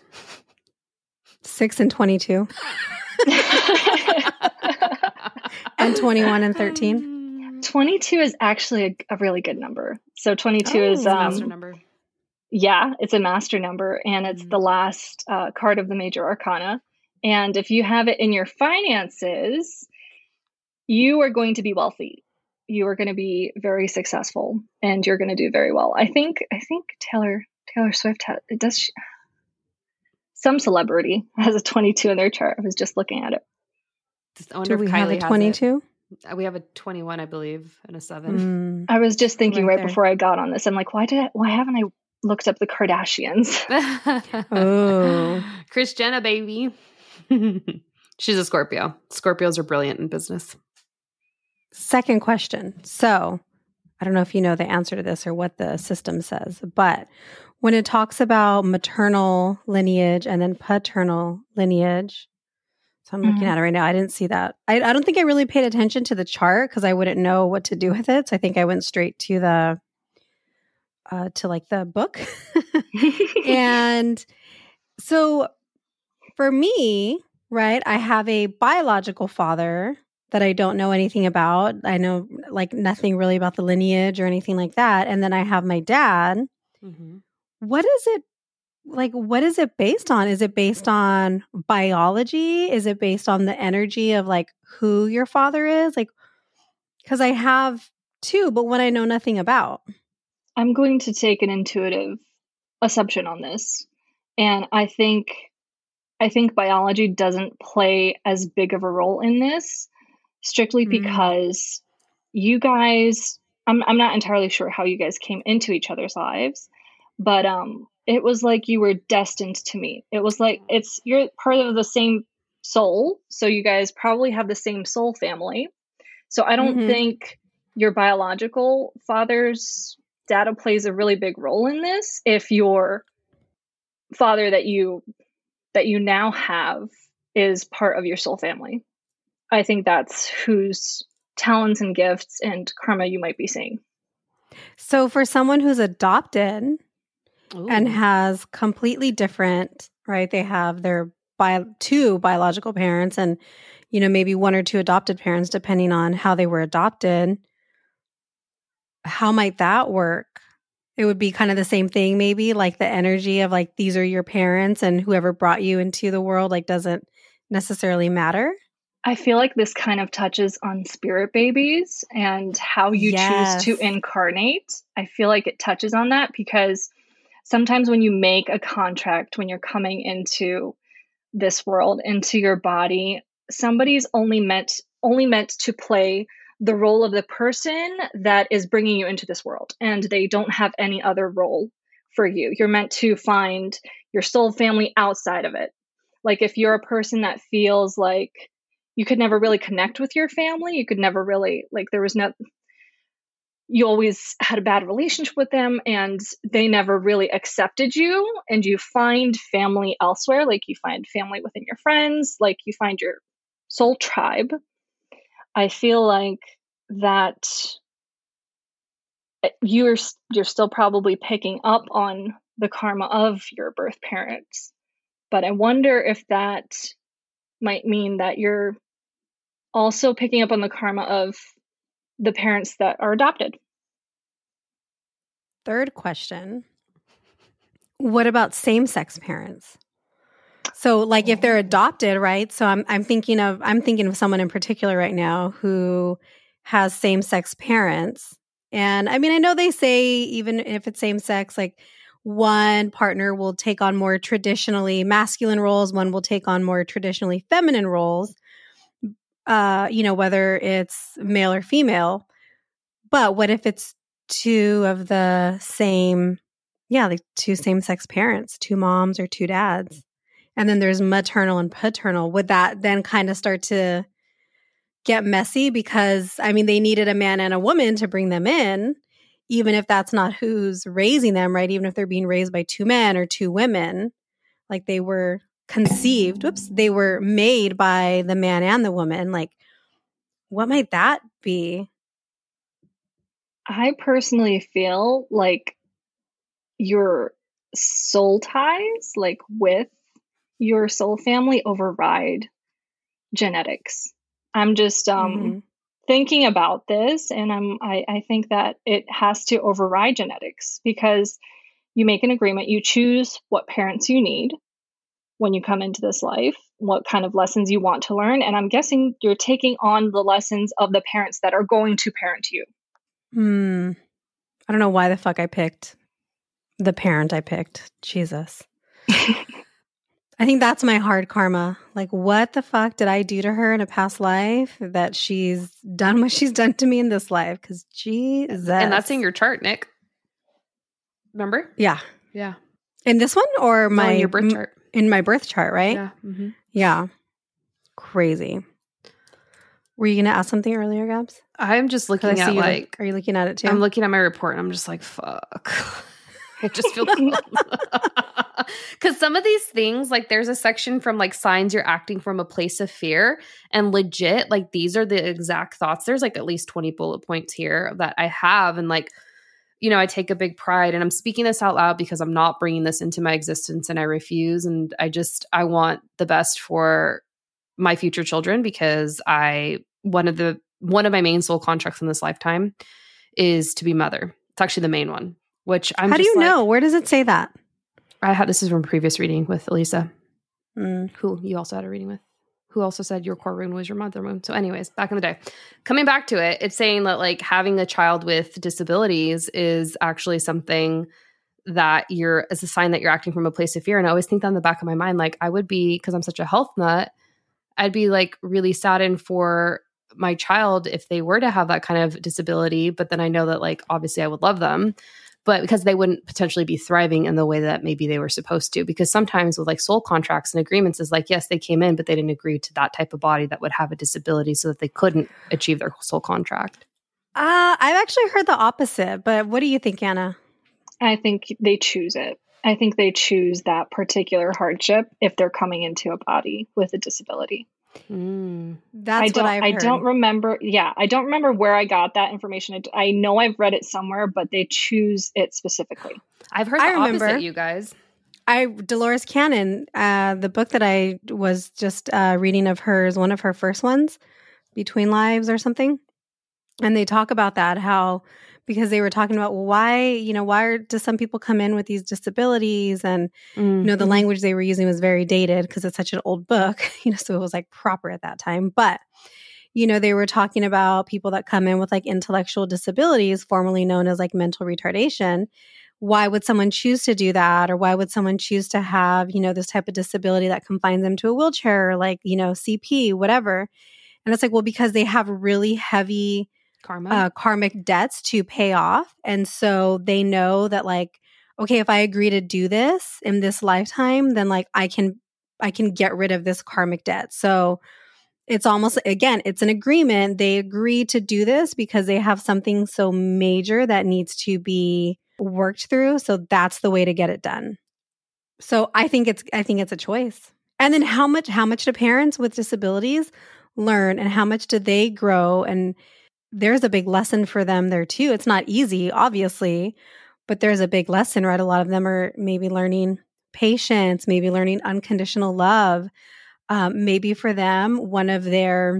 6 and 22. And 21 and 13. 22 is actually a really good number. So 22 is a master number. Yeah, it's a master number and it's the last card of the major arcana. And if you have it in your finances, you are going to be wealthy. You are going to be very successful and you're going to do very well. I think Taylor Swift some celebrity has a 22 in their chart. I was just looking at it. Do we have a 22? We have a 21, I believe, and a 7. I was just thinking right before I got on this. I'm like, why haven't I looked up the Kardashians? Oh, Kris Jenner, baby. She's a Scorpio. Scorpios are brilliant in business. Second question. So I don't know if you know the answer to this or what the system says, but when it talks about maternal lineage and then paternal lineage, so I'm looking at it right now. I didn't see that. I don't think I really paid attention to the chart because I wouldn't know what to do with it. So I think I went straight to the to like the book. And so for me, right, I have a biological father that I don't know anything about. I know like nothing really about the lineage or anything like that. And then I have my dad. Mm-hmm. What is it based on? Is it based on biology? Is it based on the energy of like who your father is? Like, because I have two, but one I know nothing about. I'm going to take an intuitive assumption on this. And I think biology doesn't play as big of a role in this, strictly because you guys, I'm not entirely sure how you guys came into each other's lives, but it was like you were destined to meet. It was like you're part of the same soul, so you guys probably have the same soul family. So I don't think your biological father's data plays a really big role in this if your father that you now have is part of your soul family. I think that's whose talents and gifts and karma you might be seeing. So for someone who's adopted Ooh. and has completely different, right? They have their two biological parents and, you know, maybe one or two adopted parents, depending on how they were adopted. How might that work? It would be kind of the same thing, maybe like the energy of like, these are your parents and whoever brought you into the world, like doesn't necessarily matter. I feel like this kind of touches on spirit babies and how you choose to incarnate. I feel like it touches on that because sometimes when you make a contract, when you're coming into this world, into your body, somebody's only meant to play the role of the person that is bringing you into this world, and they don't have any other role for you. You're meant to find your soul family outside of it. Like if you're a person that feels like you could never really connect with your family, you could never really, like you always had a bad relationship with them and they never really accepted you, and you find family elsewhere, like you find family within your friends, like you find your soul tribe. I feel like that you're still probably picking up on the karma of your birth parents, but I wonder if that might mean that you're also picking up on the karma of the parents that are adopted. Third question. What about same-sex parents? So like if they're adopted, right? So I'm thinking of someone in particular right now who has same-sex parents. And I mean, I know they say even if it's same-sex, like one partner will take on more traditionally masculine roles, one will take on more traditionally feminine roles, whether it's male or female. But what if it's two of the same, like two same-sex parents, two moms or two dads? And then there's maternal and paternal. Would that then kind of start to get messy? Because, I mean, they needed a man and a woman to bring them in, even if that's not who's raising them, right? Even if they're being raised by two men or two women, like they were conceived, they were made by the man and the woman. Like, what might that be? I personally feel like your soul ties, like with your soul family, override genetics. I'm just thinking about this, and I think that it has to override genetics because you make an agreement, you choose what parents you need when you come into this life, what kind of lessons you want to learn, and I'm guessing you're taking on the lessons of the parents that are going to parent you. I don't know why the fuck I picked the parent I picked. Jesus. I think that's my hard karma. Like, what the fuck did I do to her in a past life that she's done what she's done to me in this life? Because Jesus. And that's in your chart, Nick. Remember? Yeah. Yeah. In this one or in your birth chart? In my birth chart, right? Yeah. Mm-hmm. Yeah. Crazy. Were you going to ask something earlier, Gabs? I'm just looking at like... Are you looking at it too? I'm looking at my report and I'm just like, fuck. I just feel... Because some of these things, like there's a section from like signs you're acting from a place of fear, and legit, like these are the exact thoughts. There's like at least 20 bullet points here that I have, and like, I take a big pride, and I'm speaking this out loud because I'm not bringing this into my existence, and I refuse. And I want the best for my future children, because one of my main soul contracts in this lifetime is to be mother. It's actually the main one, which I'm How do you know? Where does it say that? This is from a previous reading with Elisa, who you also had a reading with, who also said your core wound was your mother wound. So anyways, back in the day, coming back to it, it's saying that like having a child with disabilities is actually something that it's a sign that you're acting from a place of fear. And I always think that in the back of my mind, like I would be, because I'm such a health nut, I'd be like really saddened for my child if they were to have that kind of disability. But then I know that like, obviously I would love them, but because they wouldn't potentially be thriving in the way that maybe they were supposed to. Because sometimes with like soul contracts and agreements is like, yes, they came in, but they didn't agree to that type of body that would have a disability so that they couldn't achieve their soul contract. I've actually heard the opposite, but what do you think, Anna? I think they choose it. I think they choose that particular hardship if they're coming into a body with a disability. That's what I've heard. I don't remember. Yeah, I don't remember where I got that information. I know I've read it somewhere, but they choose it specifically. I've heard the opposite, you guys. Dolores Cannon, the book that I was just reading of hers, one of her first ones, Between Lives or something. And they talk about that, how, because they were talking about why do some people come in with these disabilities? And, the language they were using was very dated because it's such an old book, so it was like proper at that time. But, they were talking about people that come in with like intellectual disabilities, formerly known as like mental retardation. Why would someone choose to do that? Or why would someone choose to have, this type of disability that confines them to a wheelchair, or like, CP, whatever. And it's like, well, because they have really heavy karmic debts to pay off. And so they know that like, okay, if I agree to do this in this lifetime, then like I can get rid of this karmic debt. So it's almost, again, it's an agreement. They agree to do this because they have something so major that needs to be worked through. So that's the way to get it done. So I think it's a choice. And then how much do parents with disabilities learn, and how much do they grow? And there's a big lesson for them there too. It's not easy, obviously, but there's a big lesson, right? A lot of them are maybe learning patience, maybe learning unconditional love. Maybe for them, one of their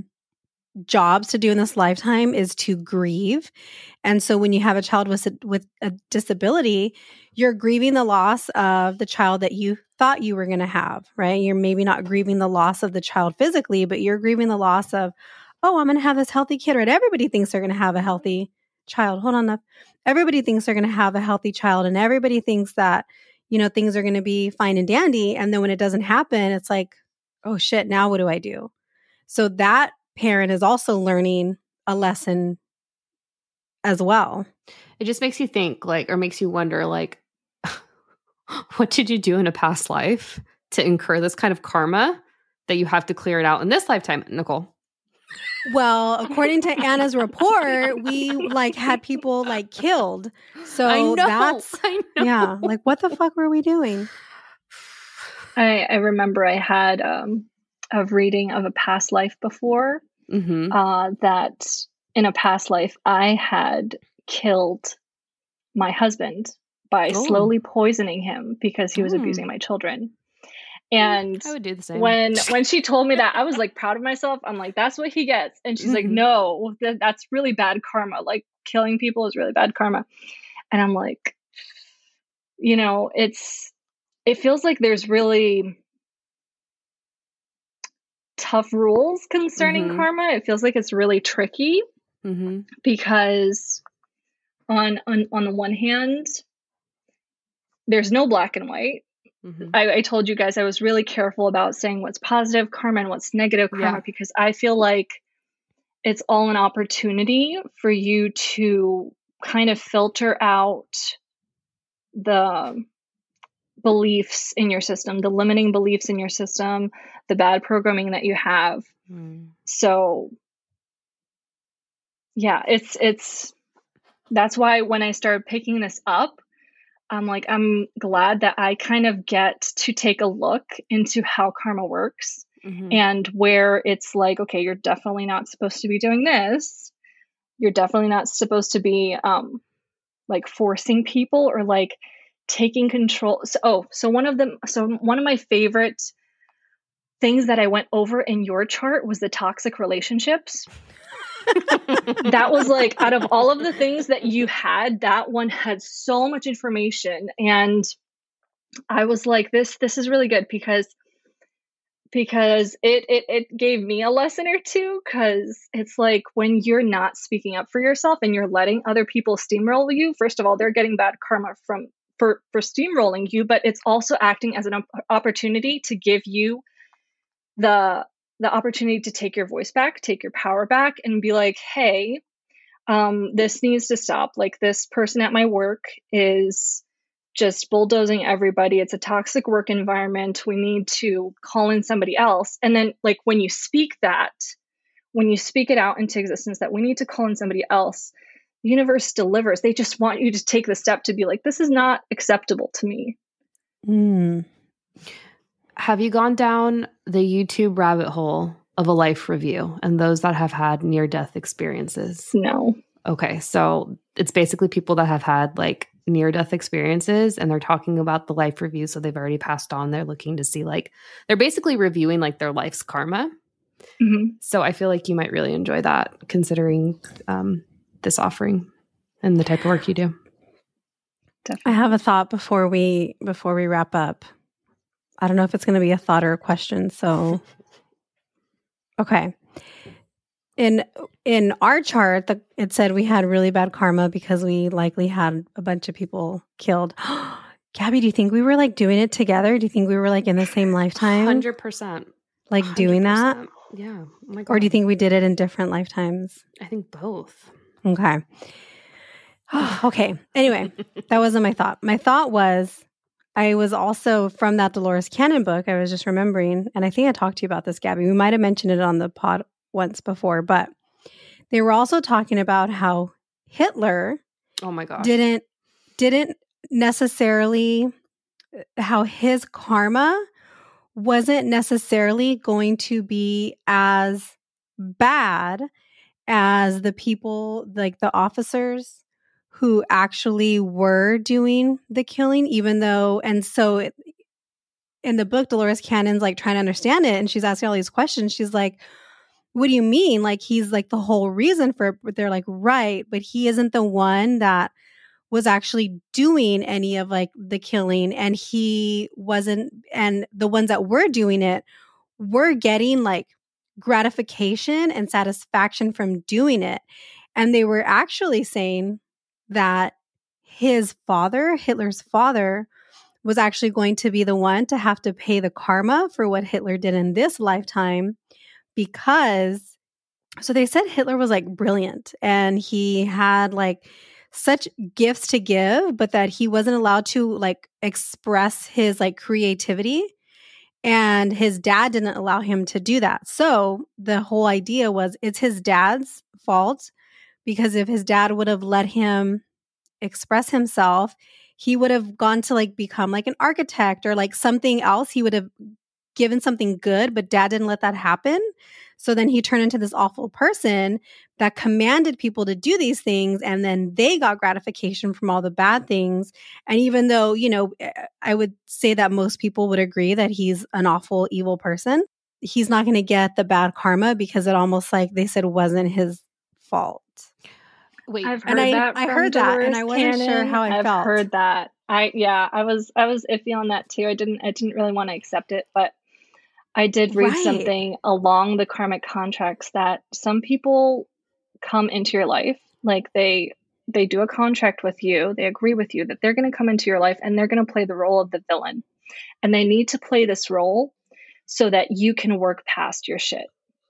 jobs to do in this lifetime is to grieve. And so when you have a child with a disability, you're grieving the loss of the child that you thought you were going to have, right? You're maybe not grieving the loss of the child physically, but you're grieving the loss of, oh, I'm going to have this healthy kid, right? Everybody thinks they're going to have a healthy child. Hold on up. Everybody thinks they're going to have a healthy child, and everybody thinks that, things are going to be fine and dandy. And then when it doesn't happen, it's like, oh shit, now what do I do? So that parent is also learning a lesson as well. It just makes you think, like, or makes you wonder, like, what did you do in a past life to incur this kind of karma that you have to clear it out in this lifetime, Nicole? Well, according to Anna's report, we like had people like killed. So I know. Yeah, like what the fuck were we doing? I remember I had a reading of a past life before, that in a past life I had killed my husband by slowly poisoning him because he was abusing my children. And I would do the same. When she told me that, I was like proud of myself. I'm like, that's what he gets. And she's like, no, that's really bad karma. Like killing people is really bad karma. And I'm like, it feels like there's really tough rules concerning karma. It feels like it's really tricky because on the one hand, there's no black and white. I told you guys I was really careful about saying what's positive karma and what's negative karma because I feel like it's all an opportunity for you to kind of filter out the beliefs in your system, the limiting beliefs in your system, the bad programming that you have. So yeah, it's that's why when I started picking this up, I'm like, I'm glad that I kind of get to take a look into how karma works and where it's like, okay, you're definitely not supposed to be doing this. You're definitely not supposed to be like forcing people or like taking control. So one of my favorite things that I went over in your chart was the toxic relationships. That was like, out of all of the things that you had, that one had so much information. And I was like, this is really good because it gave me a lesson or two, because it's like when you're not speaking up for yourself and you're letting other people steamroll you, first of all, they're getting bad karma for steamrolling you, but it's also acting as an opportunity to give you the opportunity to take your voice back, take your power back, and be like, hey, this needs to stop. Like, this person at my work is just bulldozing everybody. It's a toxic work environment. We need to call in somebody else. And then, like, when you speak it out into existence, that we need to call in somebody else, the universe delivers. They just want you to take the step to be like, this is not acceptable to me. Have you gone down the YouTube rabbit hole of a life review and those that have had near-death experiences? No. Okay, so it's basically people that have had like near-death experiences, and they're talking about the life review. So they've already passed on. They're looking to see, like, they're basically reviewing like their life's karma. Mm-hmm. So I feel like you might really enjoy that, considering this offering and the type of work you do. I have a thought before we wrap up. I don't know if it's going to be a thought or a question. So, okay. In our chart, it said we had really bad karma because we likely had a bunch of people killed. Gabby, do you think we were like doing it together? Do you think we were like in the same lifetime? 100%. Like 100%. Doing that? Yeah. Oh my God. Or do you think we did it in different lifetimes? I think both. Okay. Okay. Anyway, that wasn't my thought. My thought was, I was also from that Dolores Cannon book, I was just remembering, and I think I talked to you about this, Gabby. We might have mentioned it on the pod once before, but they were also talking about how Hitler, oh my gosh, didn't necessarily, how his karma wasn't necessarily going to be as bad as the people, like the officers who actually were doing the killing, even though, and so in the book, Dolores Cannon's like trying to understand it, and she's asking all these questions. She's like, what do you mean? Like, he's like the whole reason for it. But they're like, right, but he isn't the one that was actually doing any of like the killing, and he wasn't, and the ones that were doing it were getting like gratification and satisfaction from doing it. And they were actually saying that his father, Hitler's father, was actually going to be the one to have to pay the karma for what Hitler did in this lifetime, because, so they said Hitler was like brilliant and he had like such gifts to give, but that he wasn't allowed to like express his like creativity, and his dad didn't allow him to do that. So the whole idea was, it's his dad's fault, because if his dad would have let him express himself, he would have gone to like become like an architect or like something else. He would have given something good, but dad didn't let that happen. So then he turned into this awful person that commanded people to do these things, and then they got gratification from all the bad things. And even though, you know, I would say that most people would agree that he's an awful, evil person, he's not going to get the bad karma, because it almost, like they said, wasn't his fault. Wait, I've heard that. I heard that, and I wasn't sure how I felt. I've heard that. I was iffy on that too. I didn't really want to accept it, but I did read something along the karmic contracts that some people come into your life, like they do a contract with you, they agree with you that they're going to come into your life and they're going to play the role of the villain, and they need to play this role so that you can work past your shit,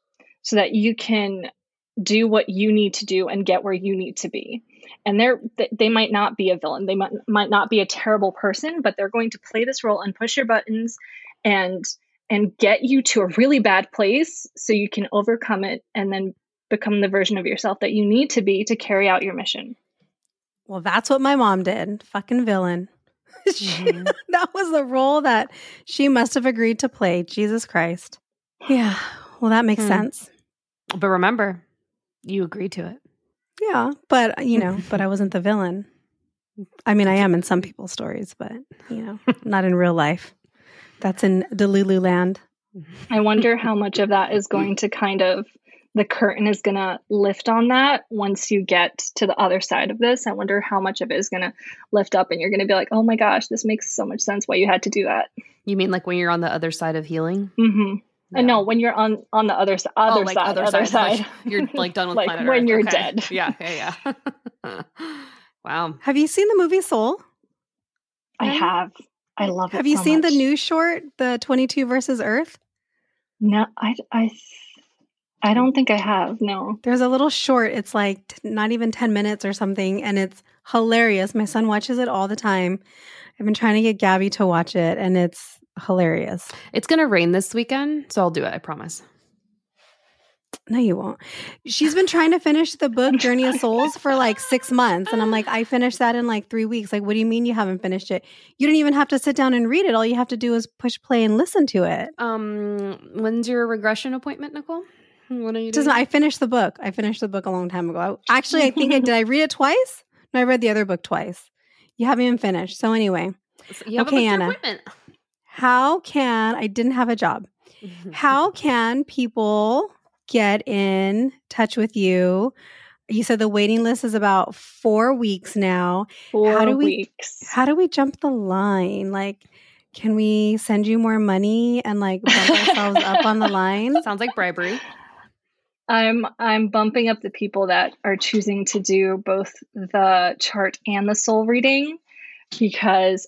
so that you can do what you need to do and get where you need to be. And they might not be a villain, they might not be a terrible person, but they're going to play this role and push your buttons and get you to a really bad place so you can overcome it and then become the version of yourself that you need to be to carry out your mission. Well, that's what my mom did. Fucking villain. That was the role that she must have agreed to play. Jesus Christ. Yeah. Well, that makes sense. But remember, you agreed to it. Yeah. But, you know, but I wasn't the villain. I mean, I am in some people's stories, but, not in real life. That's in Delulu land. I wonder how much of that is going to the curtain is going to lift on that once you get to the other side of this. I wonder how much of it is going to lift up and you're going to be like, oh my gosh, this makes so much sense why you had to do that. You mean like when you're on the other side of healing? Mm-hmm. Yeah. No, when you're on the other side. Other side. Like you're like done with like planet when Earth. you're Okay. dead. Yeah. Wow. Have you seen the movie Soul? I have. I love it. Have you so seen much. the new short, the 22 versus Earth? No, I don't think I have. No. There's a little short. It's like not even 10 minutes or something, and it's hilarious. My son watches it all the time. I've been trying to get Gabby to watch it, and it's hilarious. It's going to rain this weekend, so I'll do it. I promise. No, you won't. She's been trying to finish the book Journey of Souls for like 6 months. And I'm like, I finished that in like 3 weeks. Like, what do you mean you haven't finished it? You don't even have to sit down and read it. All you have to do is push play and listen to it. When's your regression appointment, Nicole? What are you doing? I finished the book. I finished the book a long time ago. I think did I read it twice? No, I read the other book twice. You haven't even finished. So anyway. You have okay, a Anna. appointment. I didn't have a job. How can people get in touch with you? You said the waiting list is about 4 weeks now. 4 weeks. How do we jump the line? Like, can we send you more money and like bump ourselves up on the line? Sounds like bribery. I'm bumping up the people that are choosing to do both the chart and the soul reading because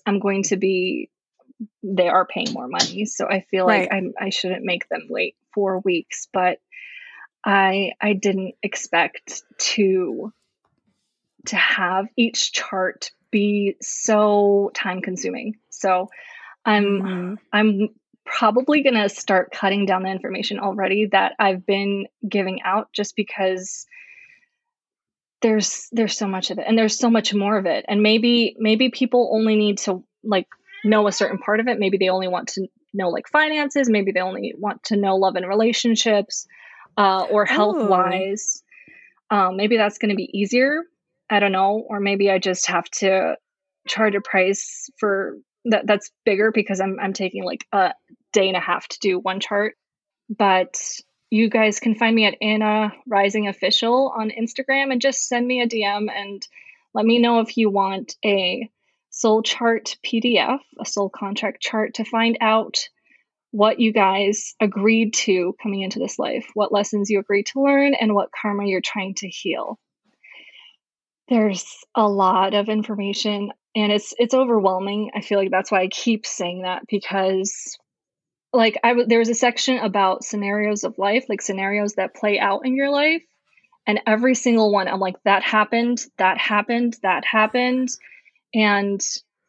they are paying more money. So I feel like I shouldn't make them wait 4 weeks, but I didn't expect to have each chart be so time consuming. So I'm probably going to start cutting down the information already that I've been giving out just because there's so much of it and there's so much more of it. And maybe people only need to like know a certain part of it. Maybe they only want to know like finances. Maybe they only want to know love and relationships. Or health wise, maybe that's going to be easier. I don't know. Or maybe I just have to charge a price for that's bigger because I'm taking like a day and a half to do one chart. But you guys can find me at Anna Rising Official on Instagram and just send me a DM and let me know if you want a soul chart PDF, a soul contract chart to find out what you guys agreed to coming into this life, what lessons you agreed to learn, and what karma you're trying to heal. There's a lot of information and it's overwhelming. I feel like that's why I keep saying that because like there was a section about scenarios of life, like scenarios that play out in your life. And every single one, I'm like, that happened. And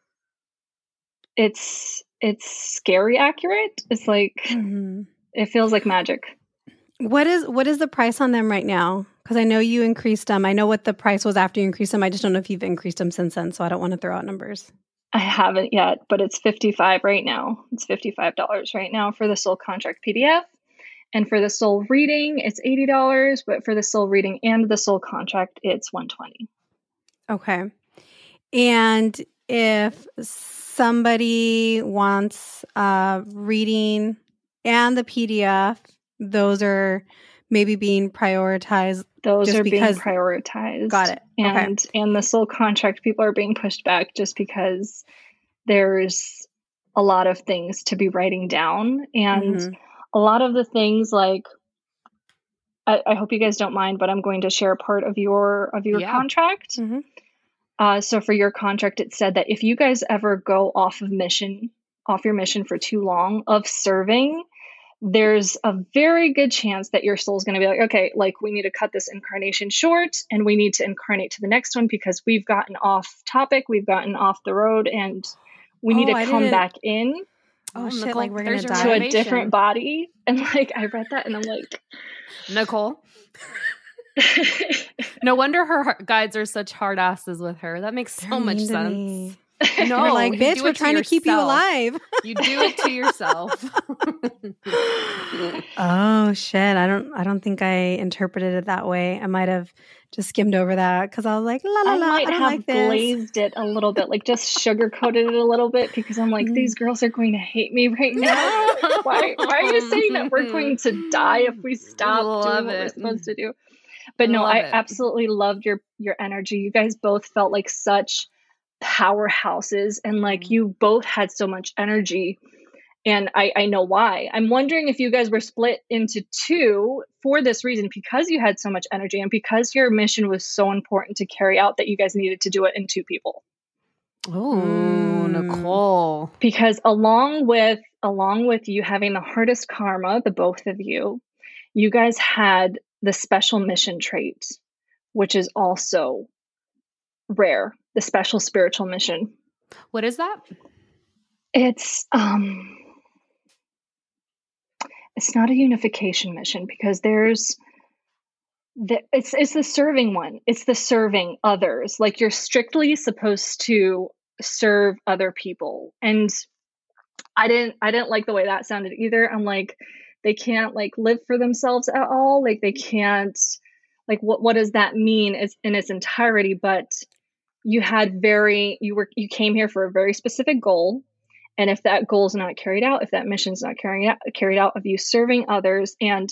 it's scary accurate. It's like, It feels like magic. What is the price on them right now? Because I know you increased them. I know what the price was after you increased them. I just don't know if you've increased them since then. So I don't want to throw out numbers. I haven't yet, but it's $55 right now. It's $55 right now for the soul contract PDF. And for the soul reading, it's $80. But for the soul reading and the soul contract, it's $120. Okay. And if somebody wants reading and the PDF, those are maybe being prioritized. Those are being prioritized. Got it. And the soul contract people are being pushed back just because there's a lot of things to be writing down. And a lot of the things like, I hope you guys don't mind, but I'm going to share a part of your contract. So for your contract, it said that if you guys ever go off your mission for too long of serving, there's a very good chance that your soul's going to be like, okay, like we need to cut this incarnation short and we need to incarnate to the next one because we've gotten off topic, we've gotten off the road and we need to come back in. Oh shit, like we're going to die. To a different body. And like, I read that and I'm like, Nicole. No wonder her guides are such hard asses with her. That makes so much sense. No, We're like, you bitch, do we're it trying to keep you yourself. alive. You do it to yourself. Oh shit. I don't think I interpreted it that way. I might have just skimmed over that because I was like, la la I la, might I don't have like this. glazed it a little bit, like just sugarcoated it a little bit because I'm like, these girls are going to hate me right now. Why are you saying that we're going to die if we stop doing what we're supposed to do? But no, I absolutely loved your energy. You guys both felt like such powerhouses, and like you both had so much energy. And I know why. I'm wondering if you guys were split into two for this reason, because you had so much energy and because your mission was so important to carry out that you guys needed to do it in two people. Oh, Nicole. Because along with you having the hardest karma, the both of you guys had the special mission trait, which is also rare, the special spiritual mission. What is that? It's not a unification mission because it's the serving one. It's the serving others. Like you're strictly supposed to serve other people. And I didn't like the way that sounded either. I'm like, they can't like live for themselves at all. Like they can't, like what does that mean in its entirety? But you came here for a very specific goal. And if that goal is not carried out, if that mission is not carried out of you serving others, and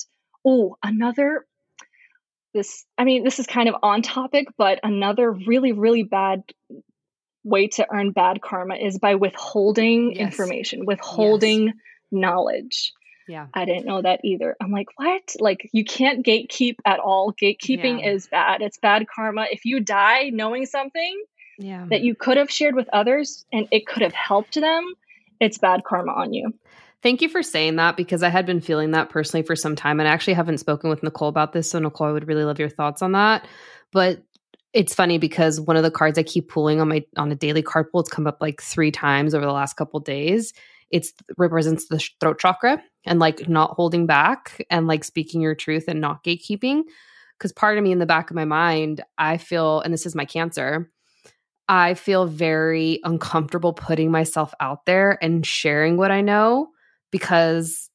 this is kind of on topic, but another really, really bad way to earn bad karma is by withholding information, withholding knowledge. Yeah. I didn't know that either. I'm like, what? Like you can't gatekeep at all. Gatekeeping is bad. It's bad karma. If you die knowing something that you could have shared with others and it could have helped them, it's bad karma on you. Thank you for saying that, because I had been feeling that personally for some time, and I actually haven't spoken with Nicole about this. So Nicole, I would really love your thoughts on that. But it's funny because one of the cards I keep pulling on a daily card pull, it's come up like 3 times over the last couple of days. It represents the throat chakra and like not holding back and like speaking your truth and not gatekeeping. Because part of me in the back of my mind, I feel, and this is my Cancer, I feel very uncomfortable putting myself out there and sharing what I know because,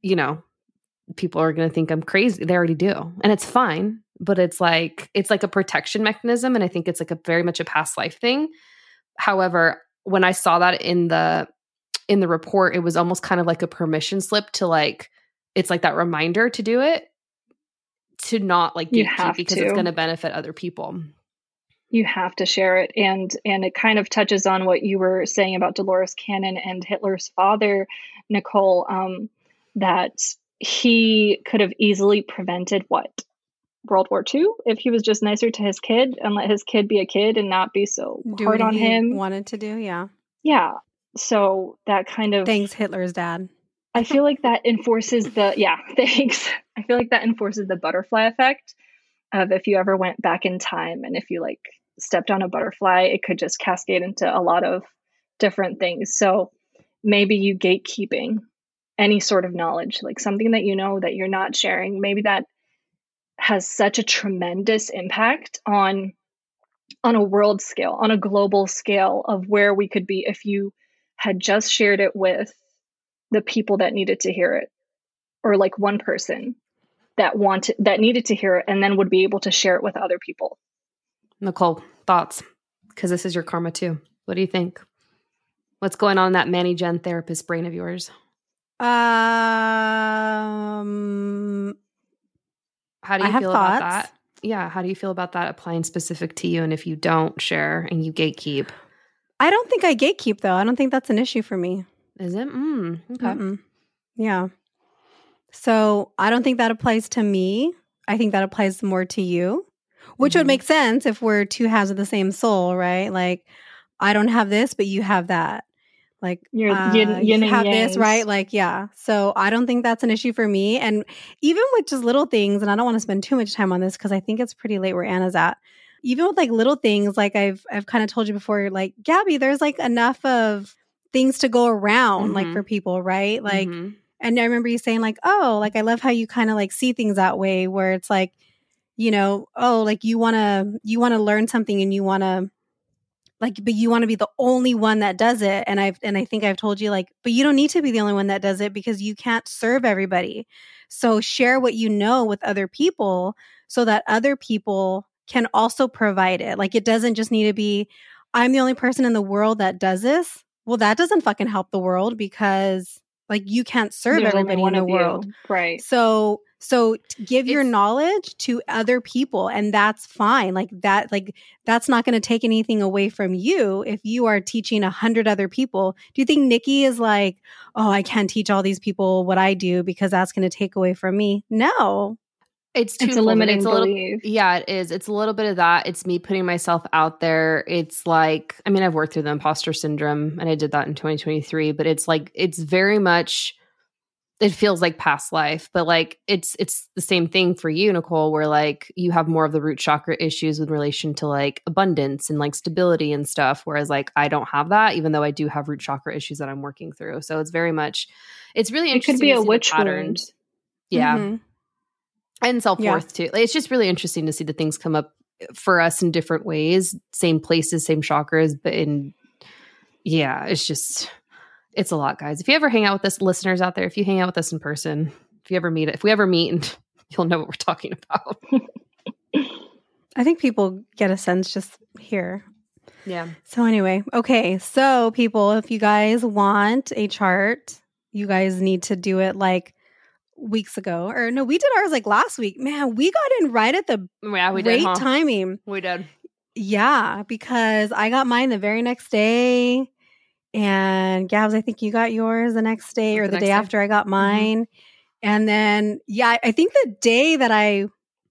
people are going to think I'm crazy. They already do. And it's fine, but it's like a protection mechanism. And I think it's like very much a past life thing. However, when I saw that in the report, it was almost kind of like a permission slip to like, it's like that reminder to do it, to not like gatekeep because it's going to benefit other people. You have to share it. And it kind of touches on what you were saying about Dolores Cannon and Hitler's father, Nicole, that he could have easily prevented World War II if he was just nicer to his kid and let his kid be a kid and not be so hard on him. Wanted to do, yeah. Yeah. So that kind of... Thanks, Hitler's dad. I feel like that enforces thanks. I feel like that enforces the butterfly effect of if you ever went back in time and if you like stepped on a butterfly, it could just cascade into a lot of different things. So maybe you gatekeeping any sort of knowledge, like something that you know that you're not sharing, maybe that has such a tremendous impact on a world scale, on a global scale of where we could be if you had just shared it with the people that needed to hear it, or like one person that needed to hear it and then would be able to share it with other people. Nicole, thoughts? Because this is your karma too. What do you think? What's going on in that Manny Gen therapist brain of yours? How do you feel about that? Yeah. How do you feel about that applying specific to you? And if you don't share and you gatekeep? I don't think I gatekeep though. I don't think that's an issue for me. Is it? Okay. Mm-mm. Yeah. So I don't think that applies to me. I think that applies more to you, which would make sense if we're two halves of the same soul, right? Like I don't have this, but you have that. Like you have this, right? Like, yeah. So I don't think that's an issue for me. And even with just little things, and I don't want to spend too much time on this because I think it's pretty late where Anna's at. Even with like little things, like I've kind of told you before, like, Gabby, there's like enough of things to go around, like for people, right? Like, and I remember you saying like, oh, like, I love how you kind of like see things that way where it's like, oh, like you want to learn something and you want to like, but you want to be the only one that does it. And I think I've told you, like, but you don't need to be the only one that does it because you can't serve everybody. So share what you know with other people so that other people can also provide it. Like, it doesn't just need to be, I'm the only person in the world that does this. Well, that doesn't fucking help the world because like you can't serve There's only everybody one in the of you. world. Right. So give your knowledge to other people, and that's fine. Like that's not going to take anything away from you if you are teaching 100 other people. Do you think Nikki is like, oh, I can't teach all these people what I do because that's going to take away from me? No. It's a limiting little, belief. yeah, it is. It's a little bit of that. It's me putting myself out there. It's like, I mean, I've worked through the imposter syndrome and I did that in 2023, but it's like, it's very much, it feels like past life, but like, it's the same thing for you, Nicole, where like you have more of the root chakra issues in relation to like abundance and like stability and stuff. Whereas like, I don't have that, even though I do have root chakra issues that I'm working through. So it's very much, it's really interesting. It could be to a see witch the patterns. wound. Yeah. Mm-hmm. And self-worth too. Like, it's just really interesting to see the things come up for us in different ways, same places, same chakras, but it's a lot, guys. If you ever hang out with us, listeners out there, if you hang out with us in person, if we ever meet, you'll know what we're talking about. I think people get a sense just here. Yeah. So anyway, okay. So people, if you guys want a chart, you guys need to do it like weeks ago. Or no, we did ours like last week. Man, we got in right at the great timing. We did. Yeah, because I got mine the very next day. And Gabs, I think you got yours the next day or the day after I got mine. Mm-hmm. And then, yeah, I think the day that I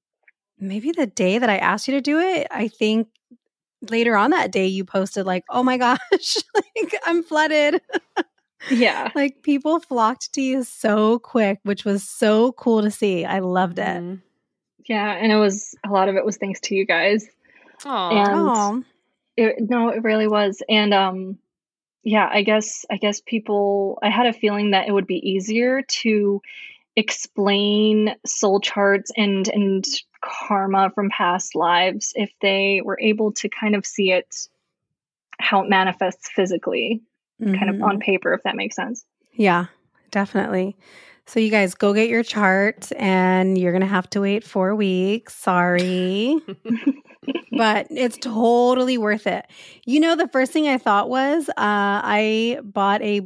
asked you to do it, I think later on that day you posted like, oh my gosh, like I'm flooded. Yeah. Like people flocked to you so quick, which was so cool to see. I loved it. Mm-hmm. Yeah. And a lot of it was thanks to you guys. Aww. And it really was. And, yeah, I guess people, I had a feeling that it would be easier to explain soul charts and karma from past lives if they were able to kind of see it, how it manifests physically, kind of on paper, if that makes sense. Yeah, definitely. So you guys go get your chart and you're going to have to wait 4 weeks. Sorry. But it's totally worth it. You know, the first thing I thought was I bought a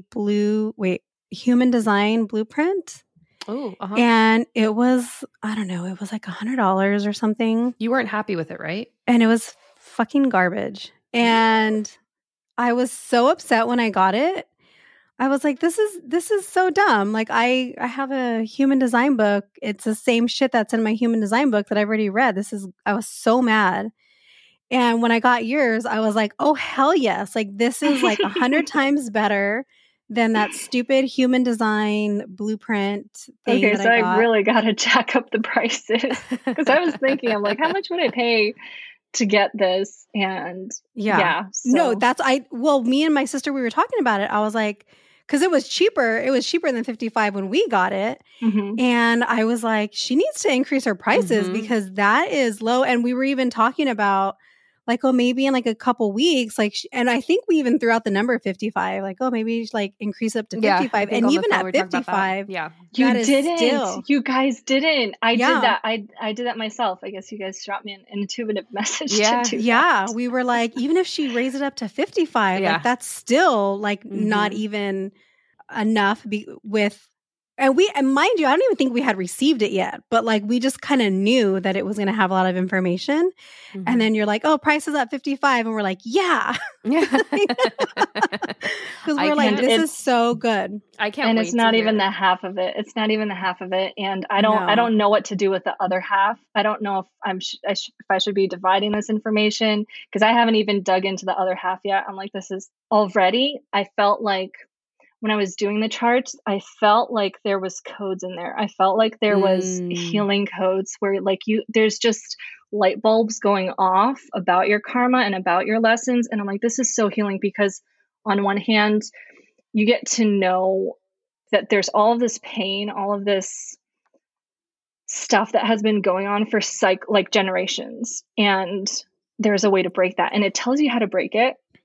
human design blueprint. Oh, uh-huh. And it was, I don't know, it was like $100 or something. You weren't happy with it, right? And it was fucking garbage. And I was so upset when I got it. I was like, this is so dumb. Like I have a human design book. It's the same shit that's in my human design book that I've already read. I was so mad. And when I got yours, I was like, oh, hell yes. Like this is like 100 times better than that stupid human design blueprint thing. Okay, so I really got to jack up the prices because I was thinking, I'm like, how much would I pay to get this? And yeah. So. No, me and my sister, we were talking about it. I was like, because it was cheaper. It was cheaper than 55 when we got it. Mm-hmm. And I was like, she needs to increase her prices because that is low. And we were even talking about like, oh, maybe in like a couple weeks, like, and I think we even threw out the number 55, like, oh, maybe like increase up to 55. And even at 55, yeah, you didn't. You guys didn't. I did that. I did that myself. I guess you guys dropped me an intuitive message. Yeah, to do yeah. that. We were like, even if she raised it up to 55, like that's still like not even enough And mind you, I don't even think we had received it yet, but like we just kind of knew that it was going to have a lot of information. Mm-hmm. And then you're like, oh, price is at 55. And we're like, yeah. Because we're like, this is so good. I can't and wait. It's not even the half of it. It's not even the half of it. And I don't know what to do with the other half. I don't know if if I should be dividing this information because I haven't even dug into the other half yet. I'm like, this is already, I felt like, when I was doing the charts, I felt like there was codes in there. I felt like there was healing codes where like there's just light bulbs going off about your karma and about your lessons. And I'm like, this is so healing because on one hand, you get to know that there's all of this pain, all of this stuff that has been going on for generations. And there's a way to break that. And it tells you how to break it.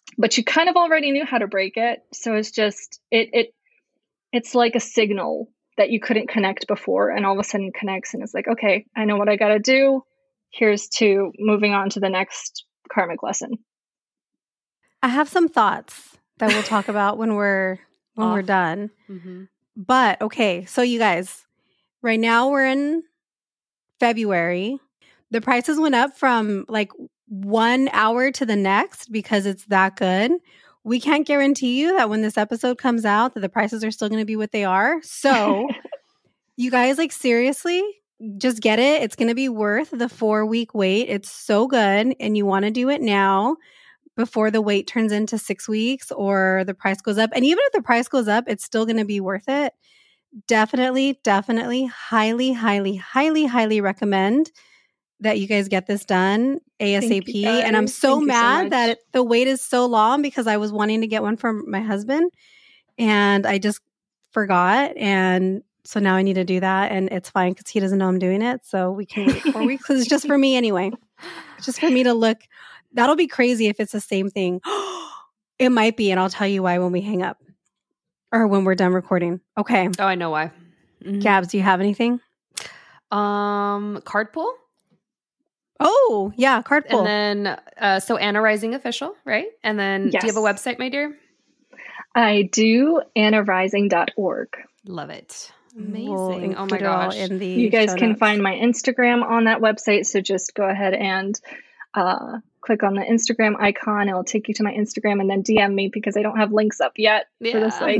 but you kind of already knew how to break it. So it's just, it's like a signal that you couldn't connect before, and all of a sudden connects, and it's like, okay, I know what I got to do. Here's to moving on to the next karmic lesson. I have some thoughts that we'll talk about when we're done. Mm-hmm. But okay, so you guys, right now we're in February. The prices went up from like 1 hour to the next because it's that good. We can't guarantee you that when this episode comes out that the prices are still going to be what they are. So you guys, like, seriously, just get it. It's going to be worth the 4-week wait. It's so good. And you want to do it now before the wait turns into 6 weeks or the price goes up. And even if the price goes up, it's still going to be worth it. Definitely, highly recommend that you guys get this done ASAP. And I'm so mad that the wait is so long because I was wanting to get one for my husband and I just forgot. And so now I need to do that. And it's fine because he doesn't know I'm doing it. So we can wait 4 weeks because it's just for me anyway. It's just for me to look. That'll be crazy if it's the same thing. It might be. And I'll tell you why when we hang up or when we're done recording. Okay. Oh, I know why. Mm-hmm. Gabs, do you have anything? Card pull. Oh, yeah, card pull. And then, so Anna Rising Official, right? And then, Yes. do you have a website, my dear? I do, AnnaRising.org. Love it. We'll Amazing. Oh my include it all gosh. in the You guys show can notes. find my Instagram on that website. So just go ahead and click on the Instagram icon. It'll take you to my Instagram and then DM me because I don't have links up yet for the site.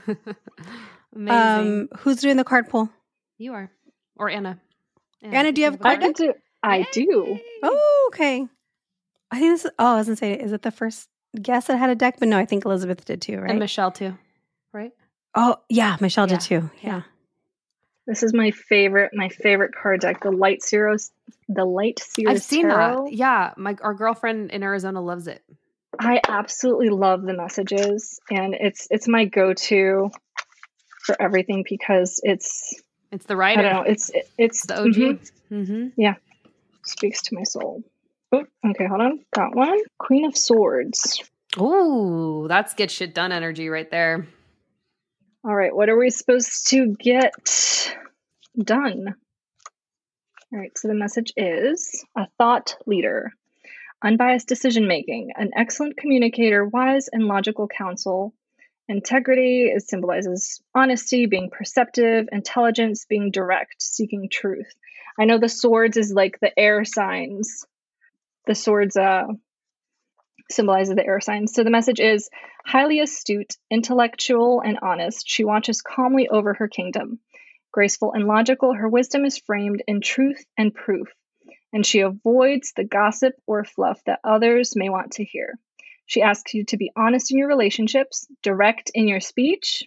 Amazing. Who's doing the card pull? You are. Or Anna. Anna, do you have a I card can deck? do. I do. Oh, okay. I think this is, I was going to say, is it the first guest that had a deck? But no, I think Elizabeth did too, right? And Michelle too, right? Oh, yeah, Michelle Yeah. did too. Yeah. This is my favorite card deck, the Light Seers I've seen Tarot. that. Yeah. Our girlfriend in Arizona loves it. I absolutely love the messages, and it's my go-to for everything because it's It's the I writer. don't know, it's the OG. mhm, Mm-hmm. speaks to my soul. Oh, okay, hold on. Got one. Queen of Swords. Ooh, that's get shit done energy right there. All right, what are we supposed to get done? All right, so the message is a thought leader, unbiased decision making, an excellent communicator, wise and logical counsel. Integrity symbolizes honesty, being perceptive, intelligence, being direct, seeking truth. I know the swords is like the air signs. The swords symbolizes the air signs. So the message is highly astute, intellectual, and honest. She watches calmly over her kingdom. Graceful and logical, her wisdom is framed in truth and proof, and she avoids the gossip or fluff that others may want to hear. She asks you to be honest in your relationships, direct in your speech,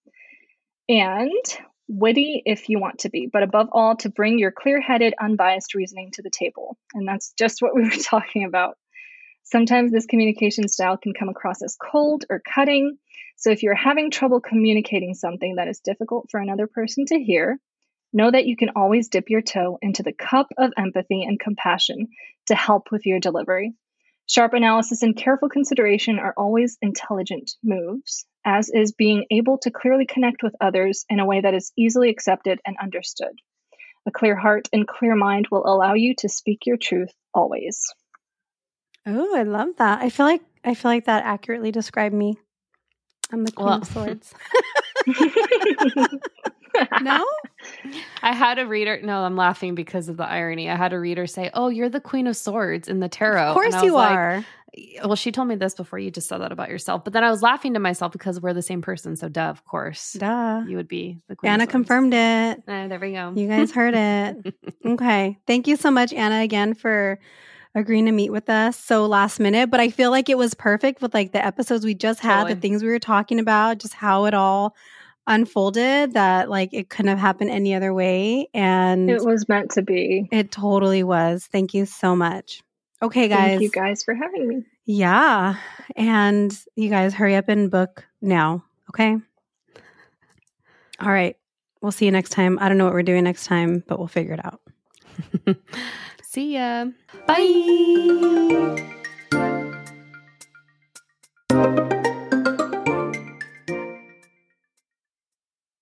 and witty if you want to be, but above all, to bring your clear-headed, unbiased reasoning to the table. And that's just what we were talking about. Sometimes this communication style can come across as cold or cutting. So if you're having trouble communicating something that is difficult for another person to hear, know that you can always dip your toe into the cup of empathy and compassion to help with your delivery. Sharp analysis and careful consideration are always intelligent moves, as is being able to clearly connect with others in a way that is easily accepted and understood. A clear heart and clear mind will allow you to speak your truth always. Oh, I love that. I feel like that accurately described me. I'm the Queen of Swords. No? I had a reader. No, I'm laughing because of the irony. I had a reader say, "Oh, you're the Queen of Swords in the tarot." Of course And I you was like, are. Well, she told me this before. You just said that about yourself. But then I was laughing to myself because we're the same person. So, duh, of course, Duh. you would be the Queen. Anna of Swords. confirmed it. There we go. You guys heard it. Okay. Thank you so much, Anna, again for agreeing to meet with us so last minute. But I feel like it was perfect with like the episodes we just had, Totally. the things we were talking about, just how it all unfolded, that like it couldn't have happened any other way. And It was meant to be. it totally was. Thank you so much. Okay, guys. Thank you guys for having me. Yeah. And you guys hurry up and book now. Okay. All right. We'll see you next time. I don't know what we're doing next time, but we'll figure it out. See ya. Bye.